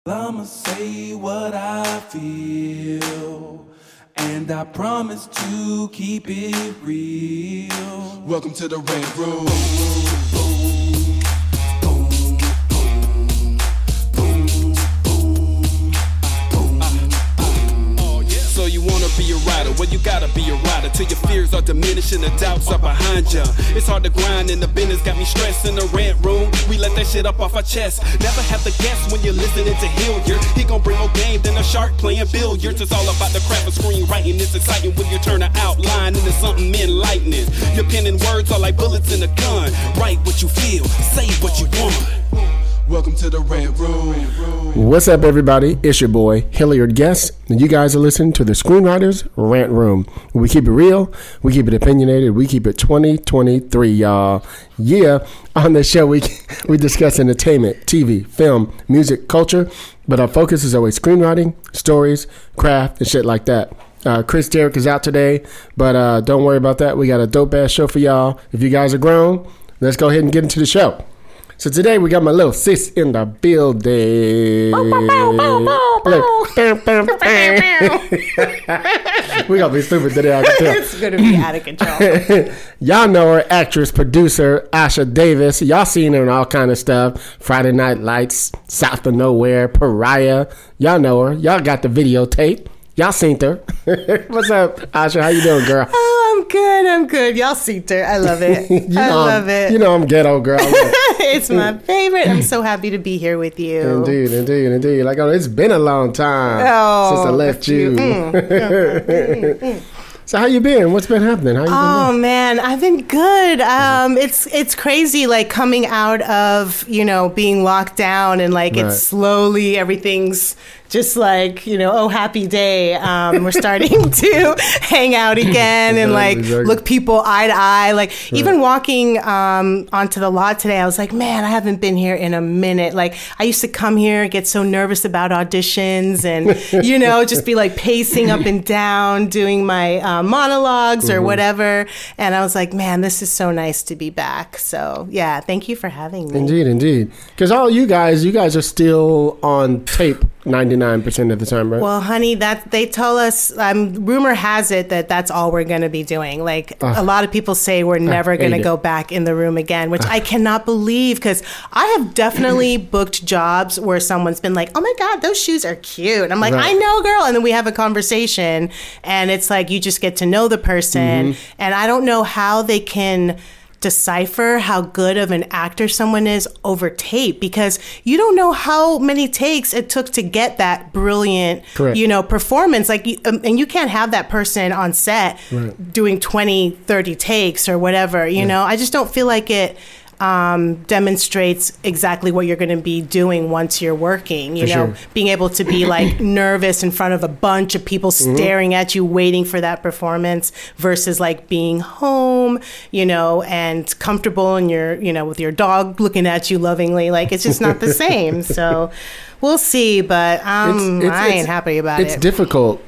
I'ma say what I feel, and I promise to keep it real. Welcome to the Rant Room. So you wanna be a rider, well you gotta be a rider till your fears are diminishing, the doubts are behind ya. It's hard to grind and the business got me stressed. In the Rant Room, we let that shit up off our chest. Never have to guess when you're listening to Hilliard. He gon' bring more game than a shark playing billiards. It's all about the craft of screenwriting. It's exciting when you turn an outline into something enlightening. Your pen and words are like bullets in a gun. Write what you feel, say what you want. Welcome to the Rant Room. What's up, everybody? It's your boy, Hilliard Guest, and you guys are listening to the Screenwriters Rant Room. We keep it real, we keep it opinionated, we keep it 2023, y'all. Yeah, on the show, we discuss entertainment, TV, film, music, culture, but our focus is always screenwriting, stories, craft, and shit like that. Chris Derrick is out today, but don't worry about that. We got a dope-ass show for y'all. If you guys are grown, let's go ahead and get into the show. So today we got my little sis in the building. We gonna be stupid today, I can tell. It's gonna be out of control. Y'all know her, actress, producer, Asha Davis. Y'all seen her in all kind of stuff. Friday Night Lights, South of Nowhere, Pariah. Y'all know her. Y'all got the videotape. Y'all seen her. What's up, Asha? How you doing, girl? Oh, I'm good. Y'all seen her. I love it. I love it. You know I'm ghetto, girl. It's my favorite. I'm so happy to be here with you. Indeed. Like, it's been a long time since I left you. So how you been? What's been happening? How you been doing? Man, I've been good. It's crazy, like coming out of, being locked down and like it's slowly everything's just like, oh, happy day. We're starting to hang out again and look people eye to eye. Like even walking onto the lot today, I was like, man, I haven't been here in a minute. Like I used to come here, get so nervous about auditions and, just be like pacing up and down, doing my monologues or whatever. And I was like, man, this is so nice to be back. So yeah, thank you for having me. Indeed. Because all you guys are still on tape 99% of the time, right? Well, honey, that they tell us, rumor has it that that's all we're going to be doing. Like a lot of people say we're never going to go back in the room again, which I cannot believe because I have definitely booked jobs where someone's been like, oh my God, those shoes are cute. And I'm like, I know, girl. And then we have a conversation and it's like, you just get to know the person. And I don't know how they can decipher how good of an actor someone is over tape because you don't know how many takes it took to get that brilliant, performance. Like, and you can't have that person on set doing 20, 30 takes or whatever, you know? I just don't feel like it demonstrates exactly what you're going to be doing once you're working, being able to be like nervous in front of a bunch of people staring at you, waiting for that performance versus like being home, and comfortable and you're, with your dog looking at you lovingly. Like it's just not the same. So we'll see, but I ain't happy about it. It's difficult,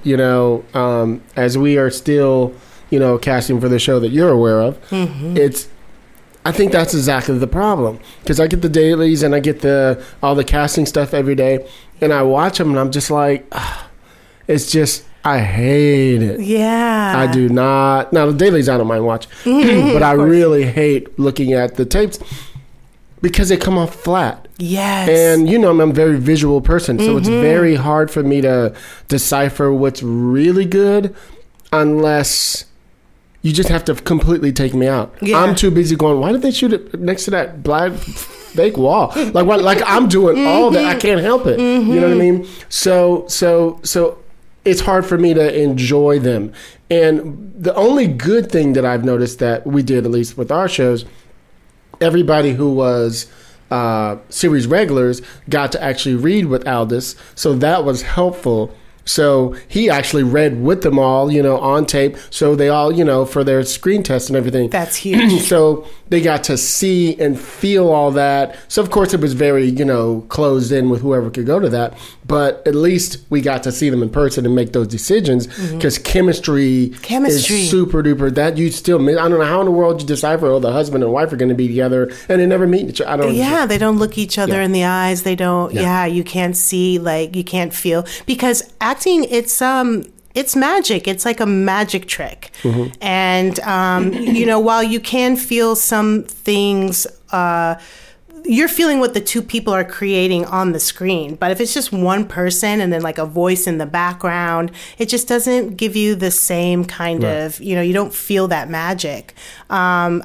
as we are still, casting for the show that you're aware of. I think that's exactly the problem because I get the dailies and I get all the casting stuff every day and I watch them and I'm just like, it's just, I hate it. Yeah. I do not. Now the dailies I don't mind watching, but I really hate looking at the tapes because they come off flat. Yes. And I'm a very visual person, so it's very hard for me to decipher what's really good unless you just have to completely take me out. Yeah. I'm too busy going, why did they shoot it next to that black fake wall? Like what? Like I'm doing all that. I can't help it. You know what I mean? So it's hard for me to enjoy them. And the only good thing that I've noticed that we did, at least with our shows, everybody who was series regulars got to actually read with Aldis. So that was helpful. So he actually read with them all, on tape. So they all, for their screen test and everything. That's huge. So they got to see and feel all that. So, of course, it was very, closed in with whoever could go to that. But at least we got to see them in person and make those decisions because chemistry is super duper. That you still, I don't know how in the world you decipher, the husband and wife are going to be together and they never meet each other. They don't look each other in the eyes. They don't, you can't see, you can't feel. Because acting, it's magic. It's like a magic trick. And, while you can feel some things, you're feeling what the two people are creating on the screen. But if it's just one person and then like a voice in the background, it just doesn't give you the same kind of, you don't feel that magic. And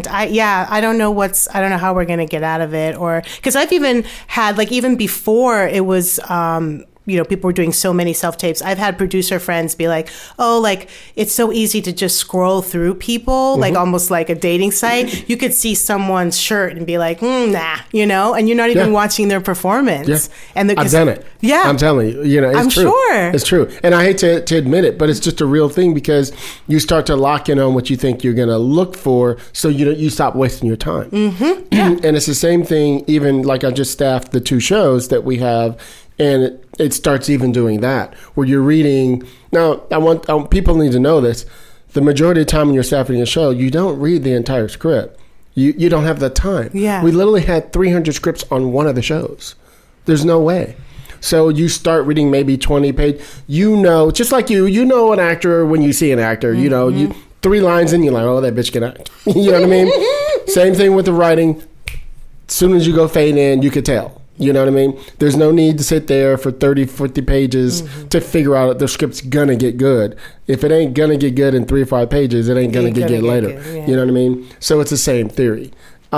I don't know how we're going to get out of it, or because I've even had even before it was, people were doing so many self-tapes. I've had producer friends be like, it's so easy to just scroll through people, almost like a dating site. You could see someone's shirt and be like, nah, and you're not even watching their performance. Yeah. And I've done it. Yeah. I'm telling you, it's I'm true. Sure. It's true. And I hate to admit it, but it's just a real thing because you start to lock in on what you think you're going to look for, so you stop wasting your time. And it's the same thing, even like I just staffed the 2 shows that we have. And it starts even doing that, where you're reading. Now, I want people need to know this. The majority of the time when you're staffing a show, you don't read the entire script. You don't have the time. Yeah. We literally had 300 scripts on one of the shows. There's no way. So you start reading maybe 20 pages. Just like you know an actor when you see an actor. You 3 lines in, you're like, oh, that bitch can act. You know what I mean? Same thing with the writing. As soon as you go fade in, you could tell. You know what I mean? There's no need to sit there for 30, 40 pages to figure out if the script's going to get good. If it ain't going to get good in 3 or 5 pages, it ain't going to get good later. Good, You know what I mean? So it's the same theory.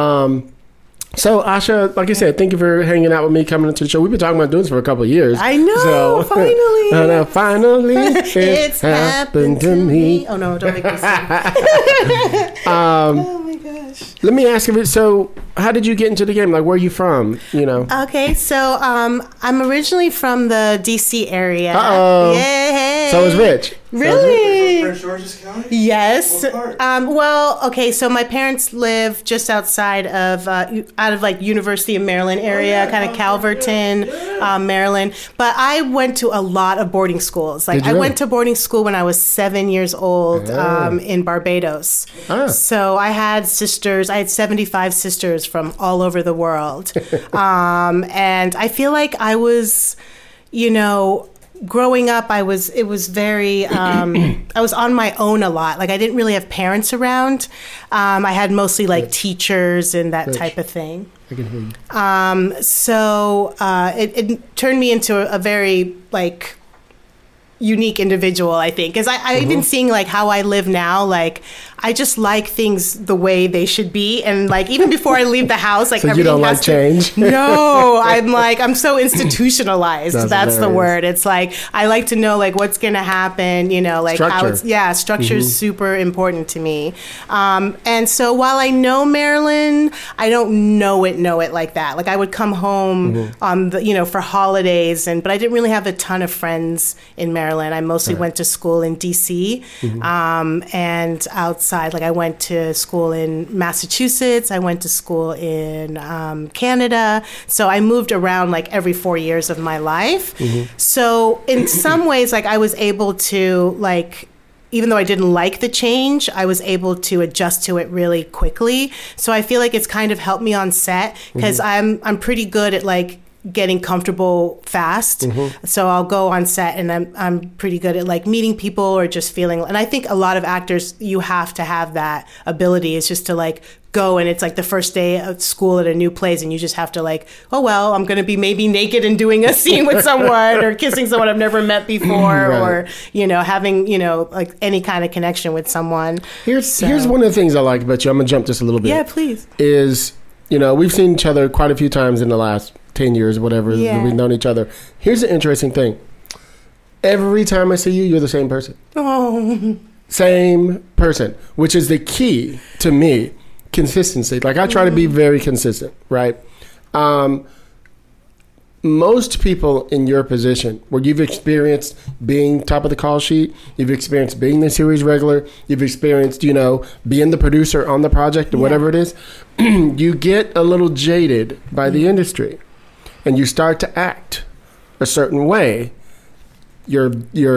So, Asha, like I said, thank you for hanging out with me, coming into the show. We've been talking about doing this for a couple of years. I know, finally. Finally, it's happened to me. Oh, no, don't make me sing. Oh, my gosh. Let me ask you, so how did you get into the game? Like, where are you from? Okay, so I'm originally from the D.C. area. Uh-oh. Yay. So is Rich. Really? Prince George's County? Yes. What part? So my parents live just outside of, University of Maryland area, kind of Calverton, Maryland. But I went to a lot of boarding schools. I went to boarding school when I was 7 years old in Barbados. So I had sisters. I had 75 sisters from all over the world. And I feel like I was, growing up, it was very, I was on my own a lot. I didn't really have parents around. I had mostly teachers and that type of thing. I can hear you. So it turned me into a very unique individual, I think, because I even seeing how I live now, I just like things the way they should be, and even before I leave the house, so everything you don't has like change. No, I'm so institutionalized. That's the word. It's I like to know what's gonna happen. Structure. How it's structure is super important to me. And so while I know Maryland, I don't know it like that. I would come home on the for holidays, but I didn't really have a ton of friends in Maryland. I mostly went to school in D.C. And outside. I went to school in Massachusetts. I went to school in Canada. So I moved around every 4 years of my life. So in some ways, I was able to even though I didn't like the change, I was able to adjust to it really quickly. So I feel it's kind of helped me on set because I'm pretty good at getting comfortable fast. So I'll go on set and I'm pretty good at meeting people or just feeling, and I think a lot of actors, you have to have that ability. It's just to go, and it's the first day of school at a new place, and you just have to I'm going to be maybe naked and doing a scene with someone or kissing someone I've never met before, or having any kind of connection with someone. Here's one of the things I like about you. I'm going to jump just a little bit. Yeah, please. Is we've seen each other quite a few times in the last 10 years, whatever, we've known each other. Here's the interesting thing. Every time I see you, you're the same person. Oh. Same person, which is the key to me. Consistency. I try to be very consistent, right? most people in your position, where you've experienced being top of the call sheet, you've experienced being the series regular, you've experienced, being the producer on the project or whatever it is, you get a little jaded by the industry and you start to act a certain way. Your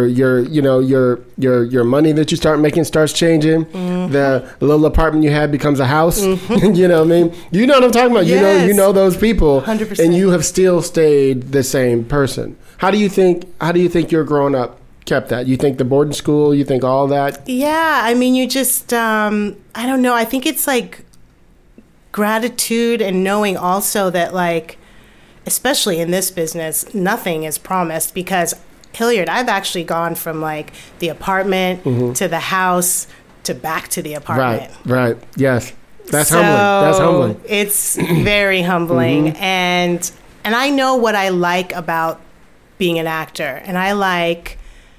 money that you start making starts changing. Mm-hmm. The little apartment you had becomes a house. Mm-hmm. You know what I mean? You know what I'm talking about. Yes. You know those people. 100%. And you have still stayed the same person. How do you think your growing up kept that? You think the boarding school, you think all that? Yeah, I mean, you just, I don't know. I think it's like gratitude and knowing also that, like, especially in this business, nothing is promised, because Hilliard, I've actually gone from like the apartment to the house to back to the apartment. Right. Yes. That's humbling. That's humbling. It's very humbling. Mm-hmm. And I know what I like about being an actor. And I like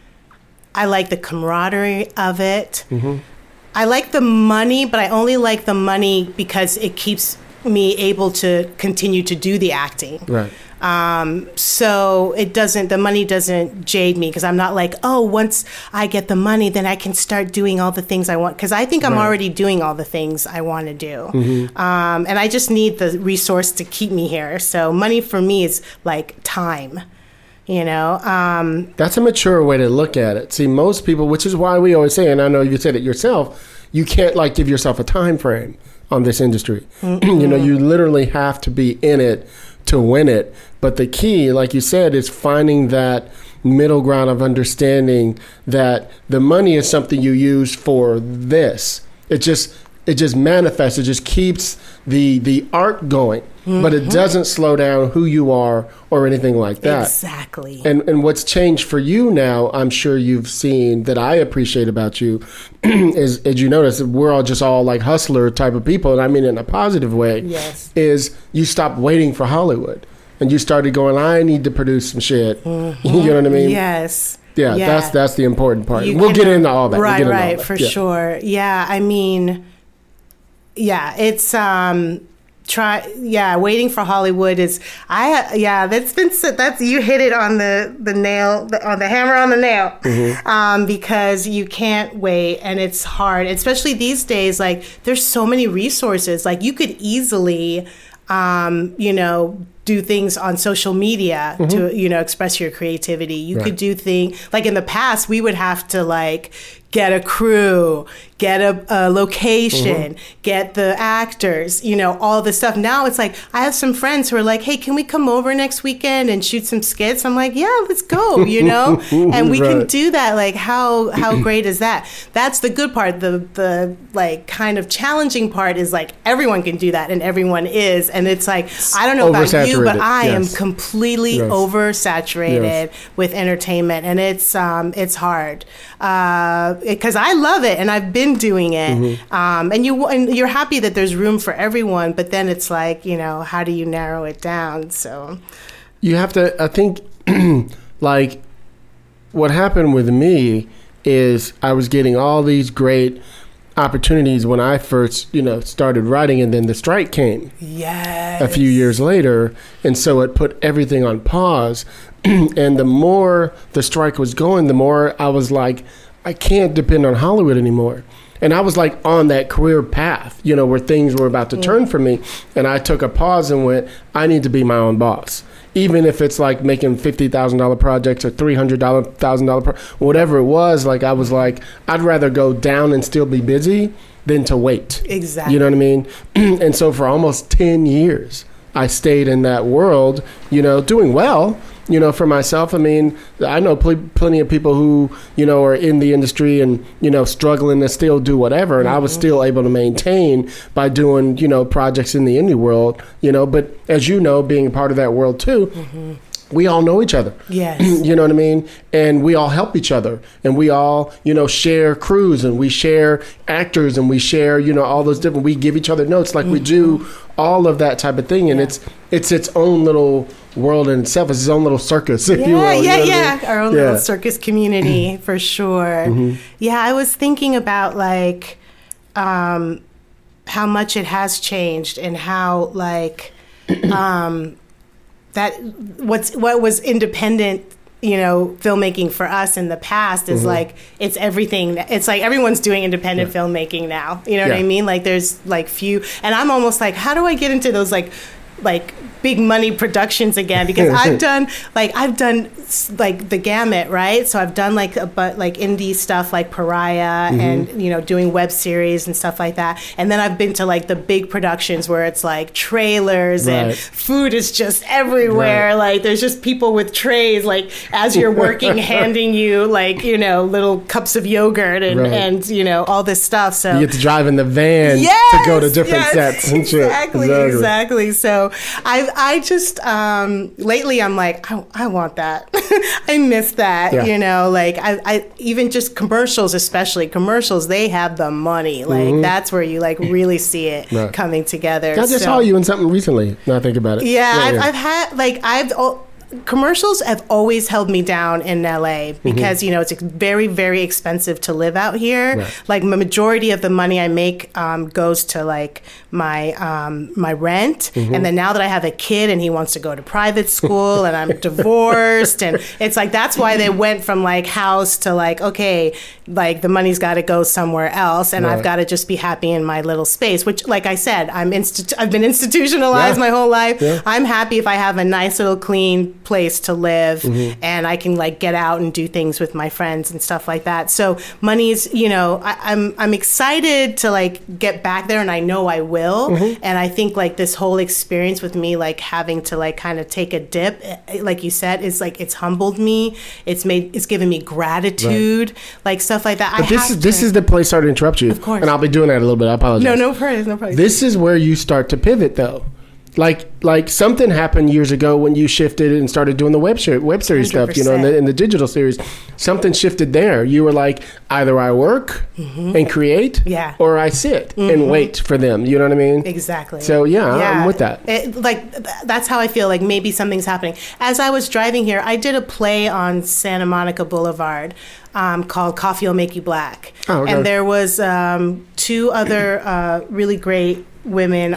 the camaraderie of it. Mm-hmm. I like the money, but I only like the money because it keeps me able to continue to do the acting. Right. So the money doesn't jade me, because I'm not like, oh, once I get the money, then I can start doing all the things I want. Because I think I'm already doing all the things I want to do. Mm-hmm. And I just need the resource to keep me here. So money for me is like time, That's a mature way to look at it. See, most people, which is why we always say, and I know you said it yourself, you can't like give yourself a time frame on this industry. Mm-hmm. You literally have to be in it to win it. But the key, like you said, is finding that middle ground of understanding that the money is something you use for this. It just manifests. It just keeps the art going. Mm-hmm. But it doesn't slow down who you are or anything like that. Exactly. And what's changed for you now, I'm sure you've seen, that I appreciate about you, is, as you notice, we're all like hustler type of people, and I mean in a positive way. Yes. Is you stopped waiting for Hollywood and you started going, I need to produce some shit. Mm-hmm. You know what I mean? Yes. Yeah. That's the important part. We'll get into all that. Right, for sure. Yeah, I mean, it's waiting for Hollywood is that's you hit it on the nail, on the hammer on the nail. Mm-hmm. Because you can't wait, and it's hard, especially these days. Like, there's so many resources. Like, you could easily do things on social media to express your creativity. You could do things like, in the past we would have to like get a crew, get a location, get the actors, all this stuff. Now it's like, I have some friends who are like, hey, can we come over next weekend and shoot some skits? I'm like, yeah, let's go, and we can do that. Like, how great is that? That's the good part. The like kind of challenging part is like, everyone can do that, and everyone is. And it's like, I don't know about you, but I am completely oversaturated with entertainment, and it's hard. Because I love it and I've been doing it, and you're happy that there's room for everyone, but then it's like, how do you narrow it down? So you have to, I think, like, what happened with me is I was getting all these great opportunities when I first, started writing, and then the strike came a few years later, and so it put everything on pause. And the more the strike was going, the more I was like, I can't depend on Hollywood anymore. And I was like on that career path, where things were about to turn for me. And I took a pause and went, I need to be my own boss. Even if it's like making $50,000 projects or $300,000, whatever it was, like, I was like, I'd rather go down and still be busy than to wait. Exactly. You know what I mean? And so for almost 10 years, I stayed in that world, doing well, for myself. I mean, I know plenty of people who, are in the industry and, struggling to still do whatever. And I was still able to maintain by doing, projects in the indie world, but as being a part of that world too, we all know each other. Yes. You know what I mean? And we all help each other. And we all, share crews, and we share actors, and we share, all those different, we give each other notes, like we do all of that type of thing. And it's its own little world in itself. It's its own little circus, if you will. I mean? Our own little circus community, for sure. Yeah, I was thinking about like how much it has changed, and how like what was independent, filmmaking for us in the past is like, it's everything. It's like everyone's doing independent filmmaking now. You know what I mean? Like there's like few, and I'm almost like, how do I get into those like big money productions again? Because I've done the gamut, right? So I've done like indie stuff like Pariah and doing web series and stuff like that, and then I've been to like the big productions where it's like trailers and food is just everywhere. Like there's just people with trays, like as you're working handing you like little cups of yogurt and all this stuff. So you get to drive in the van to go to different sets and shit. Exactly. So I just lately I'm like, I want that. I miss that. Like I even just commercials, especially commercials, they have the money. Like that's where you like really see it coming together. I just saw you in something recently. Now I think about it. I've had commercials have always held me down in LA because it's very, very expensive to live out here. Like the majority of the money I make goes to like my rent, and then now that I have a kid and he wants to go to private school and I'm divorced, and it's like that's why they went from like house to like, okay, like the money's got to go somewhere else, and I've got to just be happy in my little space. Which, like I said, I've been institutionalized my whole life. I'm happy if I have a nice little clean place to live and I can like get out and do things with my friends and stuff like that. So money's, I'm excited to like get back there, and I know I will. And I think like this whole experience with me like having to like kind of take a dip, like you said, is like it's humbled me. It's given me gratitude, like stuff like that. But this is the place. Sorry to interrupt you. Of course. And I'll be doing that a little bit. I apologize. No problem. This is where you start to pivot though. Like something happened years ago when you shifted and started doing the web series 100%. Stuff, in the digital series. Something shifted there. You were like, either I work and create, or I sit and wait for them. You know what I mean? Exactly. So I'm with that. That's how I feel. Like maybe something's happening. As I was driving here, I did a play on Santa Monica Boulevard called Coffee Will Make You Black, and there was 2 other really great women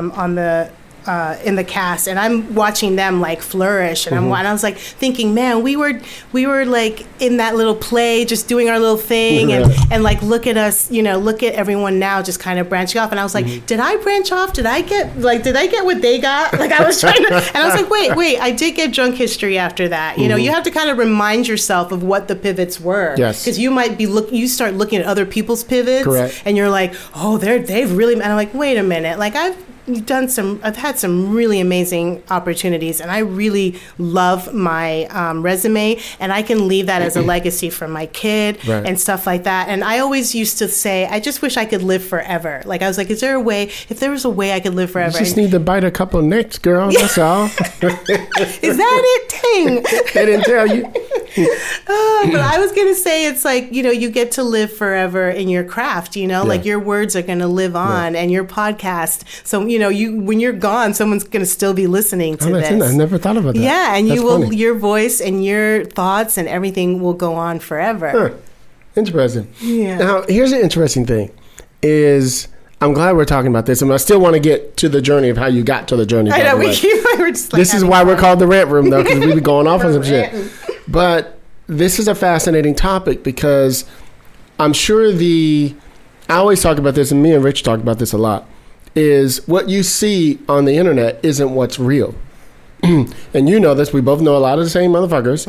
in the cast, and I'm watching them like flourish, and I was like thinking, man, we were like in that little play just doing our little thing, and like look at us, look at everyone now just kind of branching off, and I was like, did I branch off? Did I get what they got? Like I was trying to, and I was like, wait, I did get Drunk History after that. You have to kind of remind yourself of what the pivots were, because you might be you start looking at other people's pivots, and you're like, oh, they've really, and I'm like, wait a minute, like I've had some really amazing opportunities, and I really love my resume, and I can leave that as a legacy for my kid and stuff like that. And I always used to say, I just wish I could live forever. Like I was like, if there was a way I could live forever? You just need to bite a couple necks, girl. That's all. Is that it? Dang. They didn't tell you. But I was going to say, it's like, you get to live forever in your craft, like your words are going to live on and your podcast. So, when you're gone, someone's going to still be listening to this. I never thought about that. Yeah. And that's funny. Your voice and your thoughts and everything will go on forever. Huh. Interesting. Yeah. Now, here's an interesting thing is, I'm glad we're talking about this, and I still want to get to the journey of how you got to the journey. I know, we're just like, this is why we're called the Rant Room, though, because we be going off on some shit. But this is a fascinating topic because I'm sure I always talk about this, and me and Rich talk about this a lot, is what you see on the internet isn't what's real. And you know this, we both know a lot of the same motherfuckers.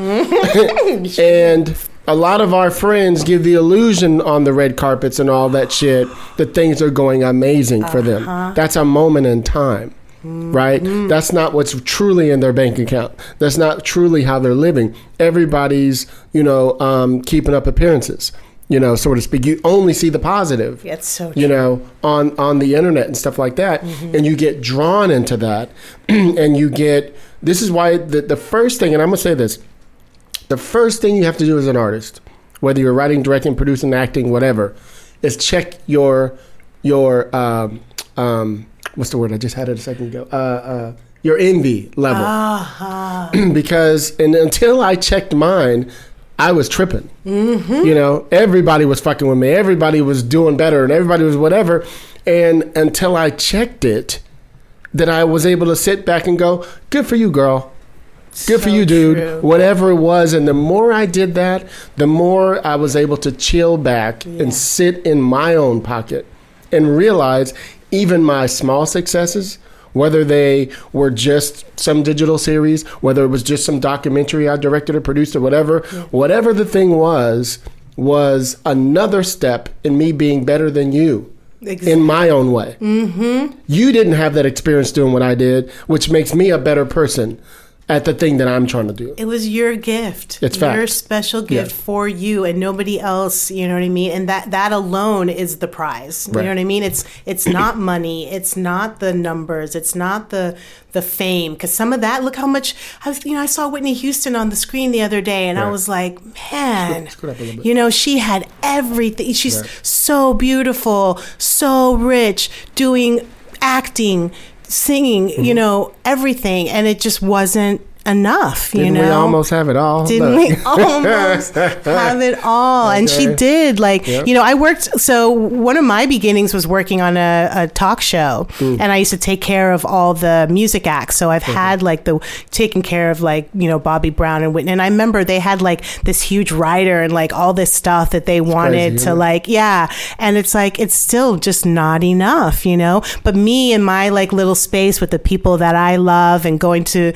And a lot of our friends give the illusion on the red carpets and all that shit that things are going amazing for them. That's a moment in time. Right? That's not what's truly in their bank account. That's not truly how they're living. Everybody's, keeping up appearances, so to speak. You only see the positive, it's so true. On the internet and stuff like that. And you get drawn into that. And this is why the first thing, and I'm going to say this, the first thing you have to do as an artist, whether you're writing, directing, producing, acting, whatever, is check your what's the word? I just had it a second ago. Your envy level. Because until I checked mine, I was tripping. Everybody was fucking with me. Everybody was doing better and everybody was whatever. And until I checked it, that I was able to sit back and go, good for you, girl. Good for you, dude. True. Whatever it was. And the more I did that, the more I was able to chill back and sit in my own pocket and realize even my small successes, whether they were just some digital series, whether it was just some documentary I directed or produced or whatever the thing was another step in me being better than you. Exactly. In my own way. Mm-hmm. You didn't have that experience doing what I did, which makes me a better person at the thing that I'm trying to do. It was your gift. It's fact. Your special gift for you and nobody else, you know what I mean? And that alone is the prize. You know what I mean? It's not money. It's not the numbers. It's not the fame. Because some of that, look how much, I saw Whitney Houston on the screen the other day and I was like, man, she had everything. She's so beautiful, so rich, doing acting, singing, everything, and it just wasn't enough. Didn't we almost have it all? Didn't we almost have it all? Okay. And she did. I worked. So one of my beginnings was working on a talk show, and I used to take care of all the music acts. So I've had taken care of Bobby Brown and Whitney. And I remember they had this huge writer and all this stuff that they wanted to And it's still just not enough, But me in my little space with the people that I love and going to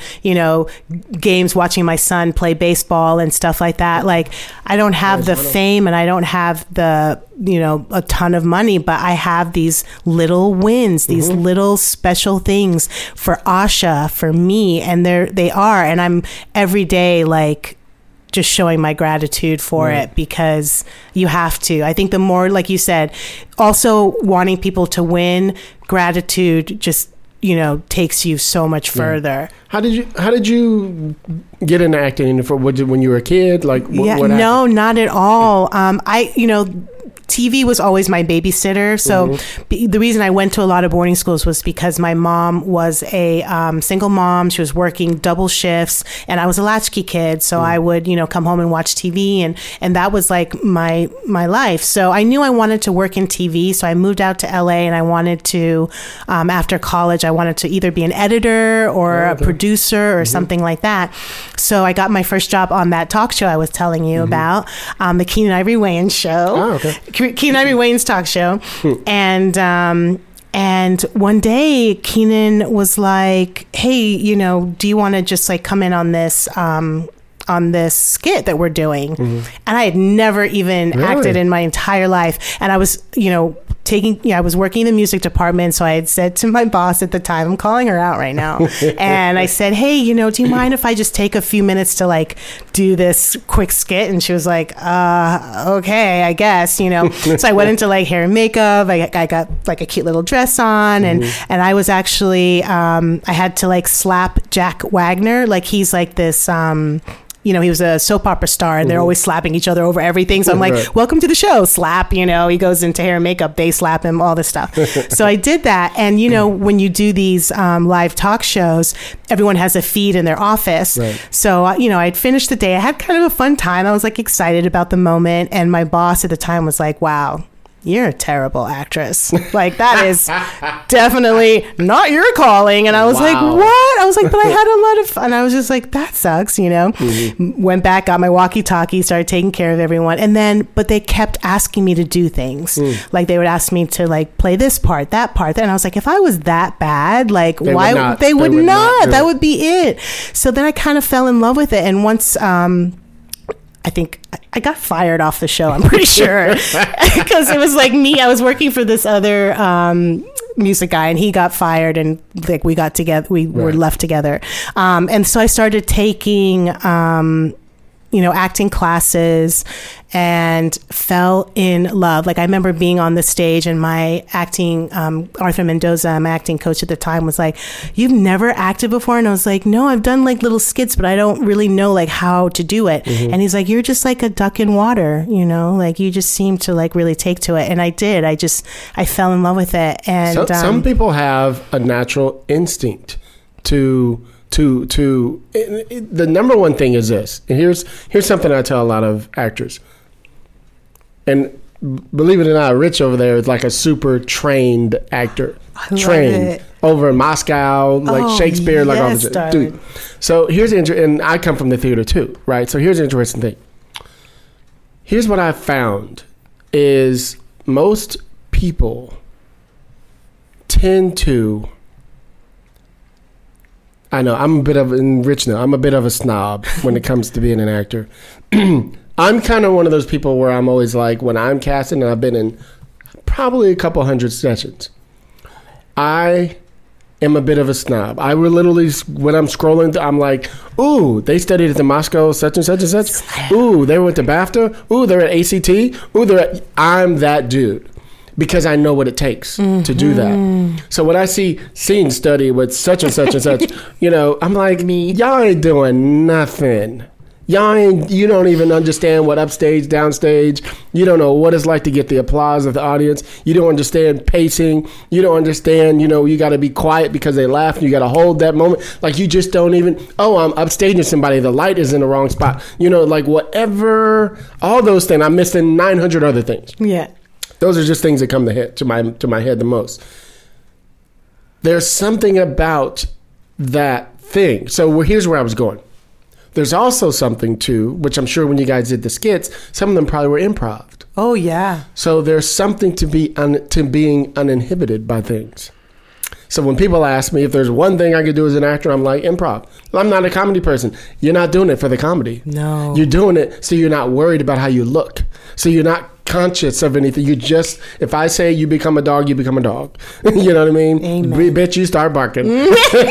games, watching my son play baseball and stuff like that. I don't have the fame and I don't have the, a ton of money, but I have these little wins, these little special things for Asha, for me. And they are. And I'm every day, just showing my gratitude for it, because you have to. I think the more, like you said, also wanting people to win, gratitude just takes you so much further. How did you get into acting? When you were a kid? What no, not at all. TV was always my babysitter. So the reason I went to a lot of boarding schools was because my mom was a single mom. She was working double shifts and I was a latchkey kid. So I would, come home and watch TV and that was my life. So I knew I wanted to work in TV. So I moved out to LA and I wanted to, after college, I wanted to either be an editor or a producer or something like that. So I got my first job on that talk show I was telling you about, the Keenen Ivory Wayans show. Oh, okay. Keenen Ivory Wayans talk show. And one day Keenen was like, hey, do you want to just come in on this skit that we're doing? And I had never even acted in my entire life. And I was, I was working in the music department. So I had said to my boss at the time, I'm calling her out right now. And I said, hey, do you mind if I just take a few minutes to do this quick skit? And she was like, okay, I guess, So I went into hair and makeup. I got a cute little dress on and I was actually, I had to slap Jack Wagner. He's this, he was a soap opera star and they're always slapping each other over everything. So I'm like, welcome to the show, slap, he goes into hair and makeup, they slap him, all this stuff. So I did that. And, when you do these live talk shows, everyone has a feed in their office. Right. So, I'd finished the day. I had kind of a fun time. I was excited about the moment. And my boss at the time was like, wow, you're a terrible actress. That is definitely not your calling. And I was like, what? I was like, but I had a lot of fun. I was just like, that sucks, Went back, got my walkie-talkie, started taking care of everyone. And but they kept asking me to do things. They would ask me to play this part, that part. And I was like, if I was that bad, why? They would not. That would be it. So then I kind of fell in love with it. And once, I think I got fired off the show, I'm pretty sure, because it was me. I was working for this other music guy and he got fired and we got together. We were left together. And so I started taking, acting classes and fell in love. I remember being on the stage and my acting, Arthur Mendoza, my acting coach at the time, was like, you've never acted before? And I was like, no, I've done little skits, but I don't really know how to do it. And he's like, you're just like a duck in water, you just seem to really take to it. And I did. I fell in love with it. And some people have a natural instinct to the number one thing is this. And here's something I tell a lot of actors. And believe it or not, Rich over there is a super trained actor. I love it. over in Moscow, like Shakespeare, like all this. Dude. So here's and I come from the theater too, right? So here's the interesting thing. Here's what I've found is most people tend to, I know I'm a bit of a snob when it comes to being an actor. I'm kind of one of those people where I'm always like, when I'm casting, and I've been in probably a couple hundred sessions, I am a bit of a snob. I will literally, when I'm scrolling, I'm like, ooh, they studied at the Moscow such and such and such. Ooh, they went to BAFTA. Ooh, they're at ACT. Ooh, I'm that dude. Because I know what it takes to do that. So when I see scene study with such and such and such, I'm like, y'all ain't doing nothing. You don't even understand what upstage, downstage. You don't know what it's like to get the applause of the audience. You don't understand pacing. You don't understand, you got to be quiet because they laugh and you got to hold that moment. Like you just don't even, I'm upstaging somebody. The light is in the wrong spot. Like whatever, all those things. I'm missing 900 other things. Yeah. Those are just things that come to my head the most. There's something about that thing. So here's where I was going. There's also something too, which I'm sure when you guys did the skits, some of them probably were improv. Oh yeah. So there's something to being uninhibited by things. So when people ask me if there's one thing I could do as an actor, I'm like, improv. I'm not a comedy person. You're not doing it for the comedy. No. You're doing it so you're not worried about how you look. So you're not conscious of anything. You just, if I say you become a dog, you become a dog. You know what I mean? Amen. Bitch, you start barking. You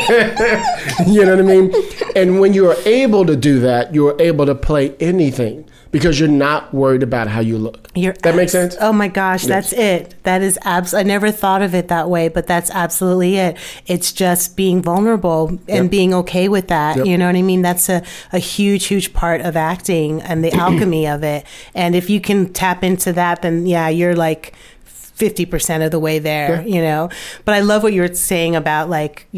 know what I mean? And when you are able to do that, you are able to play anything because you're not worried about how you look. That makes sense? Oh my gosh, yes. That's it. That is I never thought of it that way, but that's absolutely it. It's just being vulnerable and being okay with that. Yep. You know what I mean? That's a huge, huge part of acting and the alchemy of it. And if you can tap into that, then you're like 50% of the way there, But I love what you were saying about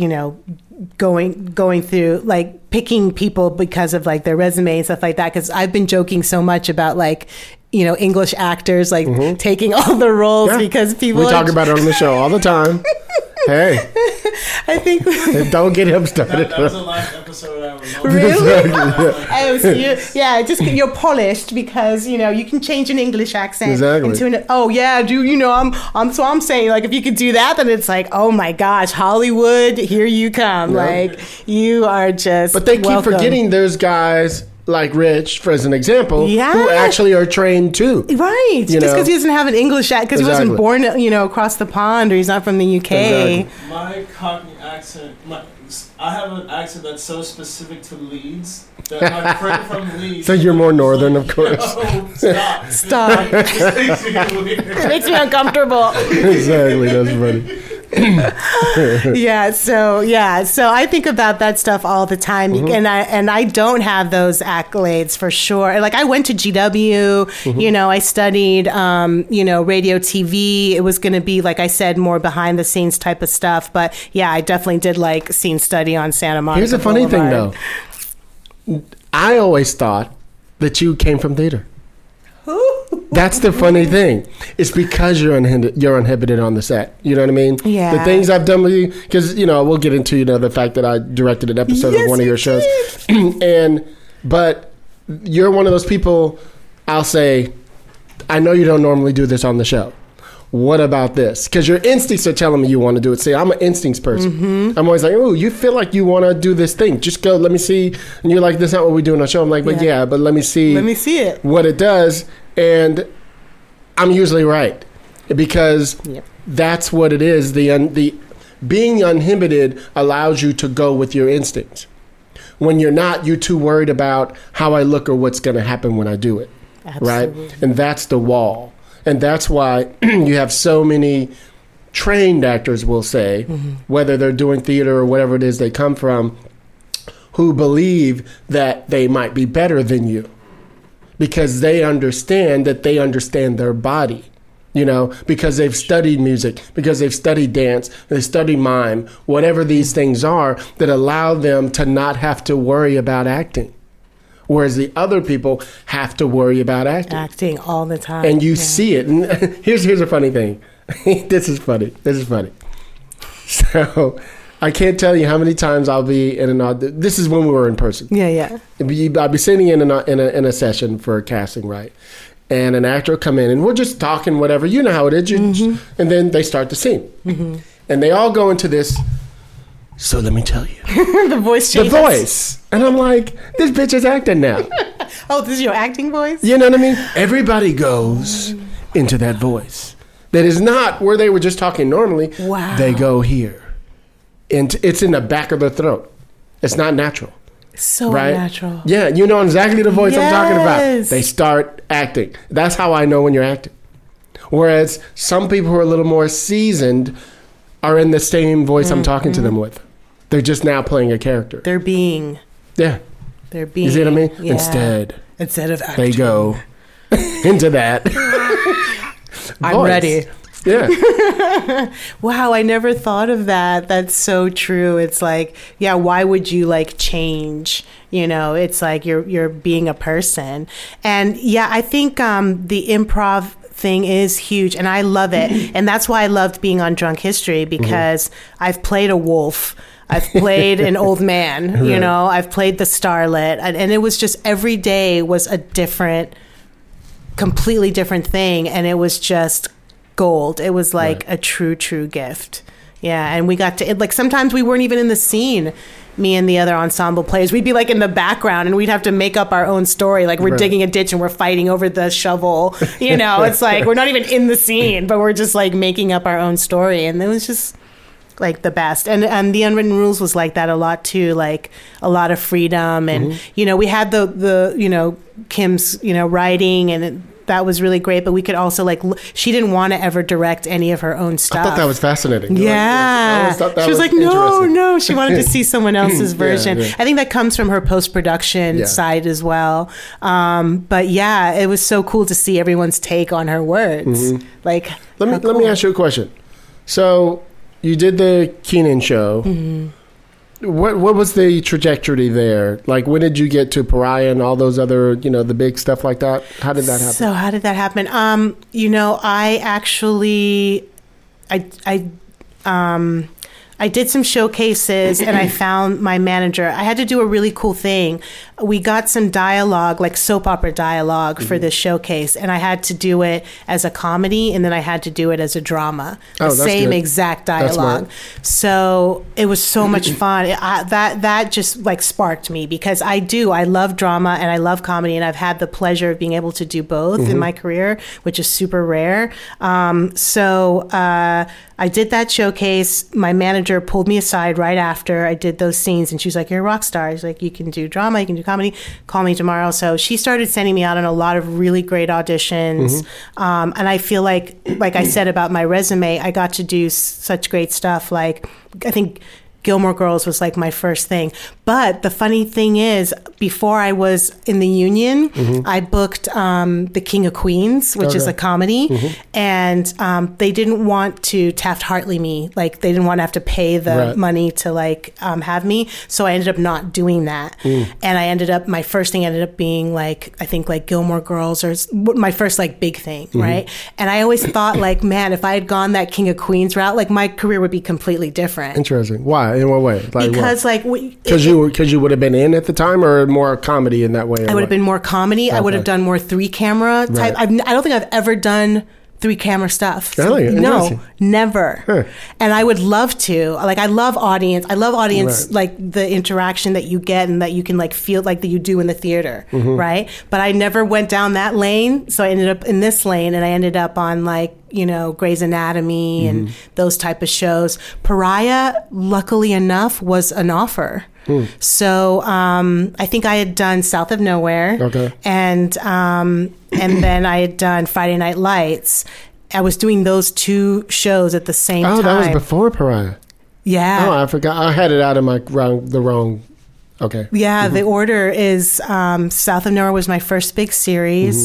going through picking people because of their resume and stuff like that, because I've been joking so much about English actors taking all the roles because people we talk about it on the show all the time. Hey, I think don't get him started. That was the last episode I was on. Really? Just you're polished because you can change an English accent into an. Oh yeah, I'm saying if you could do that, then it's oh my gosh, Hollywood, here you come. You are just. But they keep forgetting there's guys like Rich, for as an example, who actually are trained too. Right. Just because he doesn't have an English accent, because he wasn't born, across the pond, or he's not from the UK. Exactly. My Cockney accent, I have an accent that's so specific to Leeds that my friend from Leeds. So you're more northern, of course. Stop. It makes me uncomfortable. Exactly. That's funny. So I think about that stuff all the time, and I don't have those accolades for sure. I went to GW, I studied radio, TV. It was going to be, like I said, more behind the scenes type of stuff, but I definitely did scene study on Santa Monica. Here's the funny thing though, I always thought that you came from theater. That's the funny thing. It's because you're uninhibited on the set. You know what I mean? Yeah. The things I've done with you, because we'll get into the fact that I directed an episode of one of your shows, but you're one of those people. I'll say, I know you don't normally do this on the show. What about this? Because your instincts are telling me you want to do it. See, I'm an instincts person. Mm-hmm. I'm always like, oh, you feel like you want to do this thing. Just go, let me see. And you're like, this is not what we do on our show. I'm like, but but let me see. Let me see it. What it does. And I'm usually right. Because that's what it is. The being uninhibited allows you to go with your instincts. When you're not, you're too worried about how I look or what's going to happen when I do it. Absolutely. Right? And that's the wall. And that's why you have so many trained actors, will say, whether they're doing theater or whatever it is they come from, who believe that they might be better than you because they understand that they understand their body, because they've studied music, because they've studied dance, they study mime, whatever these things are that allow them to not have to worry about acting. Whereas the other people have to worry about acting all the time, and you see it. And here's a funny thing. This is funny. So I can't tell you how many times I'll be in an this is when we were in person. Yeah. I'll be sitting in a session for a casting, right? And an actor will come in, and we're just talking, whatever. You know how it is. And then they start the scene. And they all go into this, so let me tell you. The voice changes. The voice. And I'm like, this bitch is acting now. Oh, this is your acting voice? You know what I mean? Everybody goes into that voice. That is not where they were just talking normally. Wow. They go here. And it's in the back of their throat. It's not natural. So right? natural. Yeah, you know exactly the voice I'm talking about. Yes. They start acting. That's how I know when you're acting. Whereas some people who are a little more seasoned are in the same voice I'm talking to them with. They're just now playing a character. They're being. Yeah. They're being. You see what I mean? Yeah. Instead of acting. they go into that. I'm voice. ready. Yeah. Wow, I never thought of that. That's so true. It's like, yeah, why would you like change? You know, it's like you're being a person. And yeah, I think the improv thing is huge and I love it. And that's why I loved being on Drunk History, because I've played a wolf. I've played an old man, you know, I've played the starlet, and it was just every day was a completely different thing. And it was just gold. It was like a true gift. Yeah. And we got to, like, sometimes we weren't even in the scene, me and the other ensemble players. We'd be like in the background and we'd have to make up our own story. Like we're digging a ditch and we're fighting over the shovel. You know, it's like we're not even in the scene, but we're just like making up our own story. And it was just like the best. And the Unwritten Rules was like that a lot too, like a lot of freedom. And, you know, we had the you know, Kim's, you know, writing, and that was really great. But we could also like, she didn't want to ever direct any of her own stuff. I thought that was fascinating. Yeah. She was like, no. She wanted to see someone else's version. Yeah. I think that comes from her post-production side as well. But yeah, it was so cool to see everyone's take on her words. Like, let me ask you a question. So you did the Kenan show. What was the trajectory there? Like, when did you get to Pariah and all those other, you know, the big stuff like that? How did that happen? So how did that happen? You know, I actually, I did some showcases and I found my manager. I had to do a really cool thing. We got some dialogue, like soap opera dialogue for this showcase, and I had to do it as a comedy, and then I had to do it as a drama. The same exact dialogue. So it was so much fun. That just like sparked me, because I love drama and I love comedy, and I've had the pleasure of being able to do both in my career, which is super rare. So I did that showcase. My manager pulled me aside right after I did those scenes, and she was like, "You're a rock star." She's like, "You can do drama, you can do comedy. Call me tomorrow." So she started sending me out on a lot of really great auditions. And I feel like I said about my resume, I got to do such great stuff. Like, I think Gilmore Girls was like my first thing. But the funny thing is, before I was in the union, I booked The King of Queens, which is a comedy. And they didn't want to Taft-Hartley me. Like, they didn't want to have to pay the money to like have me. So I ended up not doing that. And my first thing ended up being like, I think like Gilmore Girls, or my first like big thing, right? And I always thought like, man, if I had gone that King of Queens route, like my career would be completely different. Interesting. Why? In what way? Like, because what? Because you would have been in at the time, or more comedy in that way? I would have been more comedy. Okay. I would have done more 3-camera type. I don't think I've ever done 3-camera stuff. Really? No, never. Huh. And I would love to. Like, I love audience. Like the interaction that you get and that you can like feel like that you do in the theater, right? But I never went down that lane, so I ended up in this lane, and I ended up on like, you know, Grey's Anatomy and those type of shows. Pariah, luckily enough, was an offer. So I think I had done South of Nowhere, and then I had done Friday Night Lights. I was doing those 2 shows at the same time. Oh, that was before Pariah. Yeah. Oh, I forgot. I had it out of the wrong. Okay. Yeah, the order is South of Nowhere was my first big series,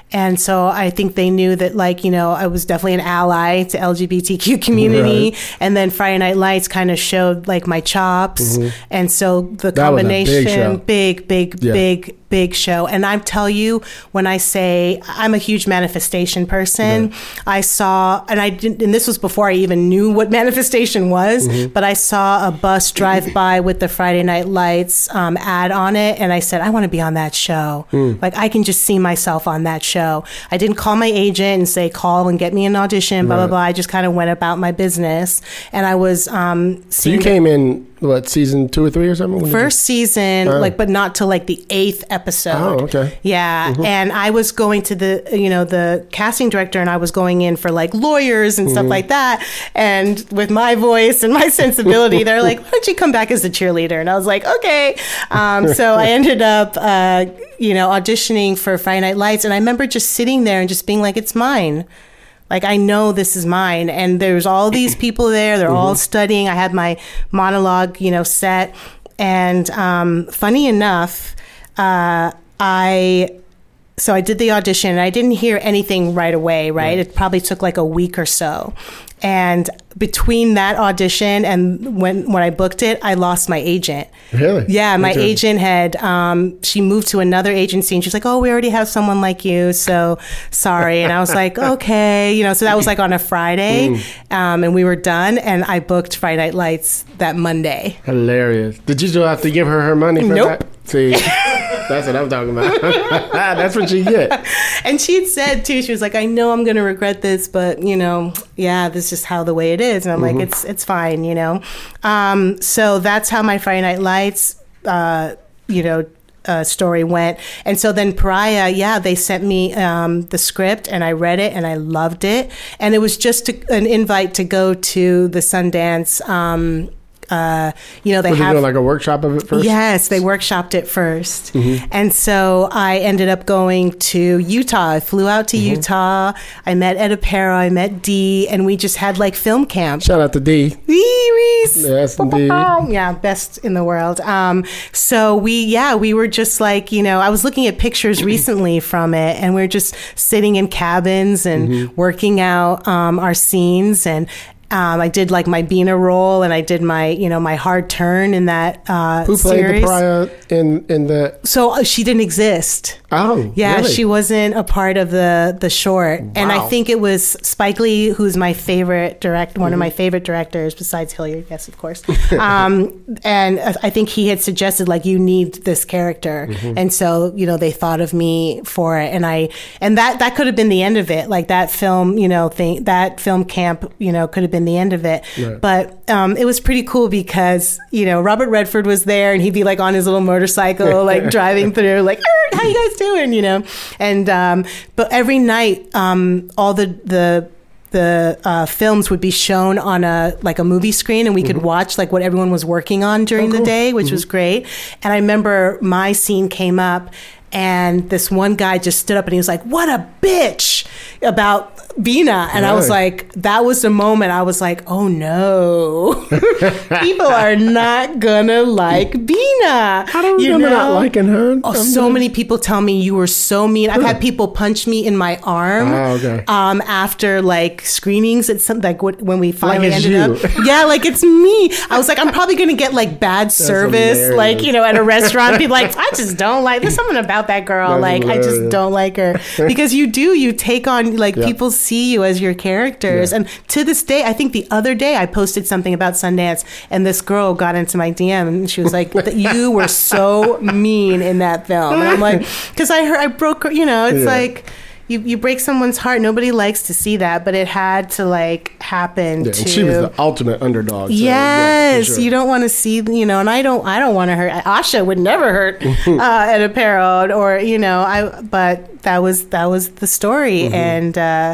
And so I think they knew that, like, you know, I was definitely an ally to LGBTQ community. Right. And then Friday Night Lights kind of showed like my chops. And so the combination, big show. And I tell you, when I say I'm a huge manifestation person, I saw, and this was before I even knew what manifestation was, but I saw a bus drive by with the Friday Night Lights ad on it. And I said, I want to be on that show. Like, I can just see myself on that show. I didn't call my agent and say, call and get me an audition, blah, blah, blah. I just kind of went about my business. And I was so you came in, what, season 2 or 3 or something? First season, like, but not till like the 8th episode. Oh, okay. Yeah. And I was going to the casting director, and I was going in for like lawyers and stuff like that. And with my voice and my sensibility, they're like, why don't you come back as a cheerleader? And I was like, okay. So I ended up, auditioning for Friday Night Lights. And I remember just sitting there and just being like, it's mine. Like, I know this is mine. And there's all these people there. They're all studying. I had my monologue, set. And funny enough, I did the audition, and I didn't hear anything right away, right? It probably took like a week or so. And between that audition and when I booked it, I lost my agent. Really? Yeah, my agent had, she moved to another agency, and she's like, oh, we already have someone like you, so sorry. And I was like, okay. So that was like on a Friday, and we were done, and I booked Friday Night Lights that Monday. Hilarious. Did you still have to give her money for that? See, that's what I'm talking about. That's what you get. And she'd said, too, she was like, I know I'm going to regret this, but, yeah, this is just how the way it is. And I'm like, it's fine, So that's how my Friday Night Lights, story went. And so then Pariah, they sent me the script, and I read it, and I loved it. And it was just an invite to go to the Sundance. They doing like a workshop of it first? Yes, they workshopped it first. And so I ended up going to Utah. I flew out to Utah. I met Ed Aparo, I met Dee, and we just had like film camp. Shout out to Dee. Dee Reese. Yes, indeed. Yeah, best in the world. So we were just like, I was looking at pictures recently from it, and we were just sitting in cabins and working out our scenes. And I did like my Bina role, and I did my, my hard turn in that Who played series. the Pariah in the... So she didn't exist. Oh, yeah, really? She wasn't a part of the short. Wow. And I think it was Spike Lee, who's my favorite one of my favorite directors, besides Hilliard, yes, of course. And I think he had suggested, like, you need this character. And so, they thought of me for it. And that could have been the end of it. Like, that film, that film camp, could have been the end of it. Right. But it was pretty cool because, Robert Redford was there, and he'd be like on his little motorcycle, like driving through, like, how you guys doing? And but every night, all the films would be shown on a movie screen, and we could watch like what everyone was working on during the day, which was great. And I remember my scene came up, and this one guy just stood up and he was like, "What a bitch," about Bina. And I was like, that was the moment I was like, oh no, people are not gonna like Bina. How do we know not liking her? Oh, so many people tell me you were so mean. I've had people punch me in my arm after like screenings at some, like when we finally ended up. Yeah, like it's me. I was like, I'm probably gonna get like bad service, hilarious. Like, at a restaurant. People like, I just don't like, there's something about that girl. That's like hilarious. I just don't like her. Because you take on, like, people see you as your characters. And to this day, I think the other day I posted something about Sundance, and this girl got into my DM, and she was like, you were so mean in that film. And I'm like, because I broke her, it's like, you break someone's heart. Nobody likes to see that, but it had to like happen. Yeah, and she was the ultimate underdog. So, yes, sure. You don't want to see, and I don't want to hurt. Asha would never hurt Ed Aparo, or but that was the story, and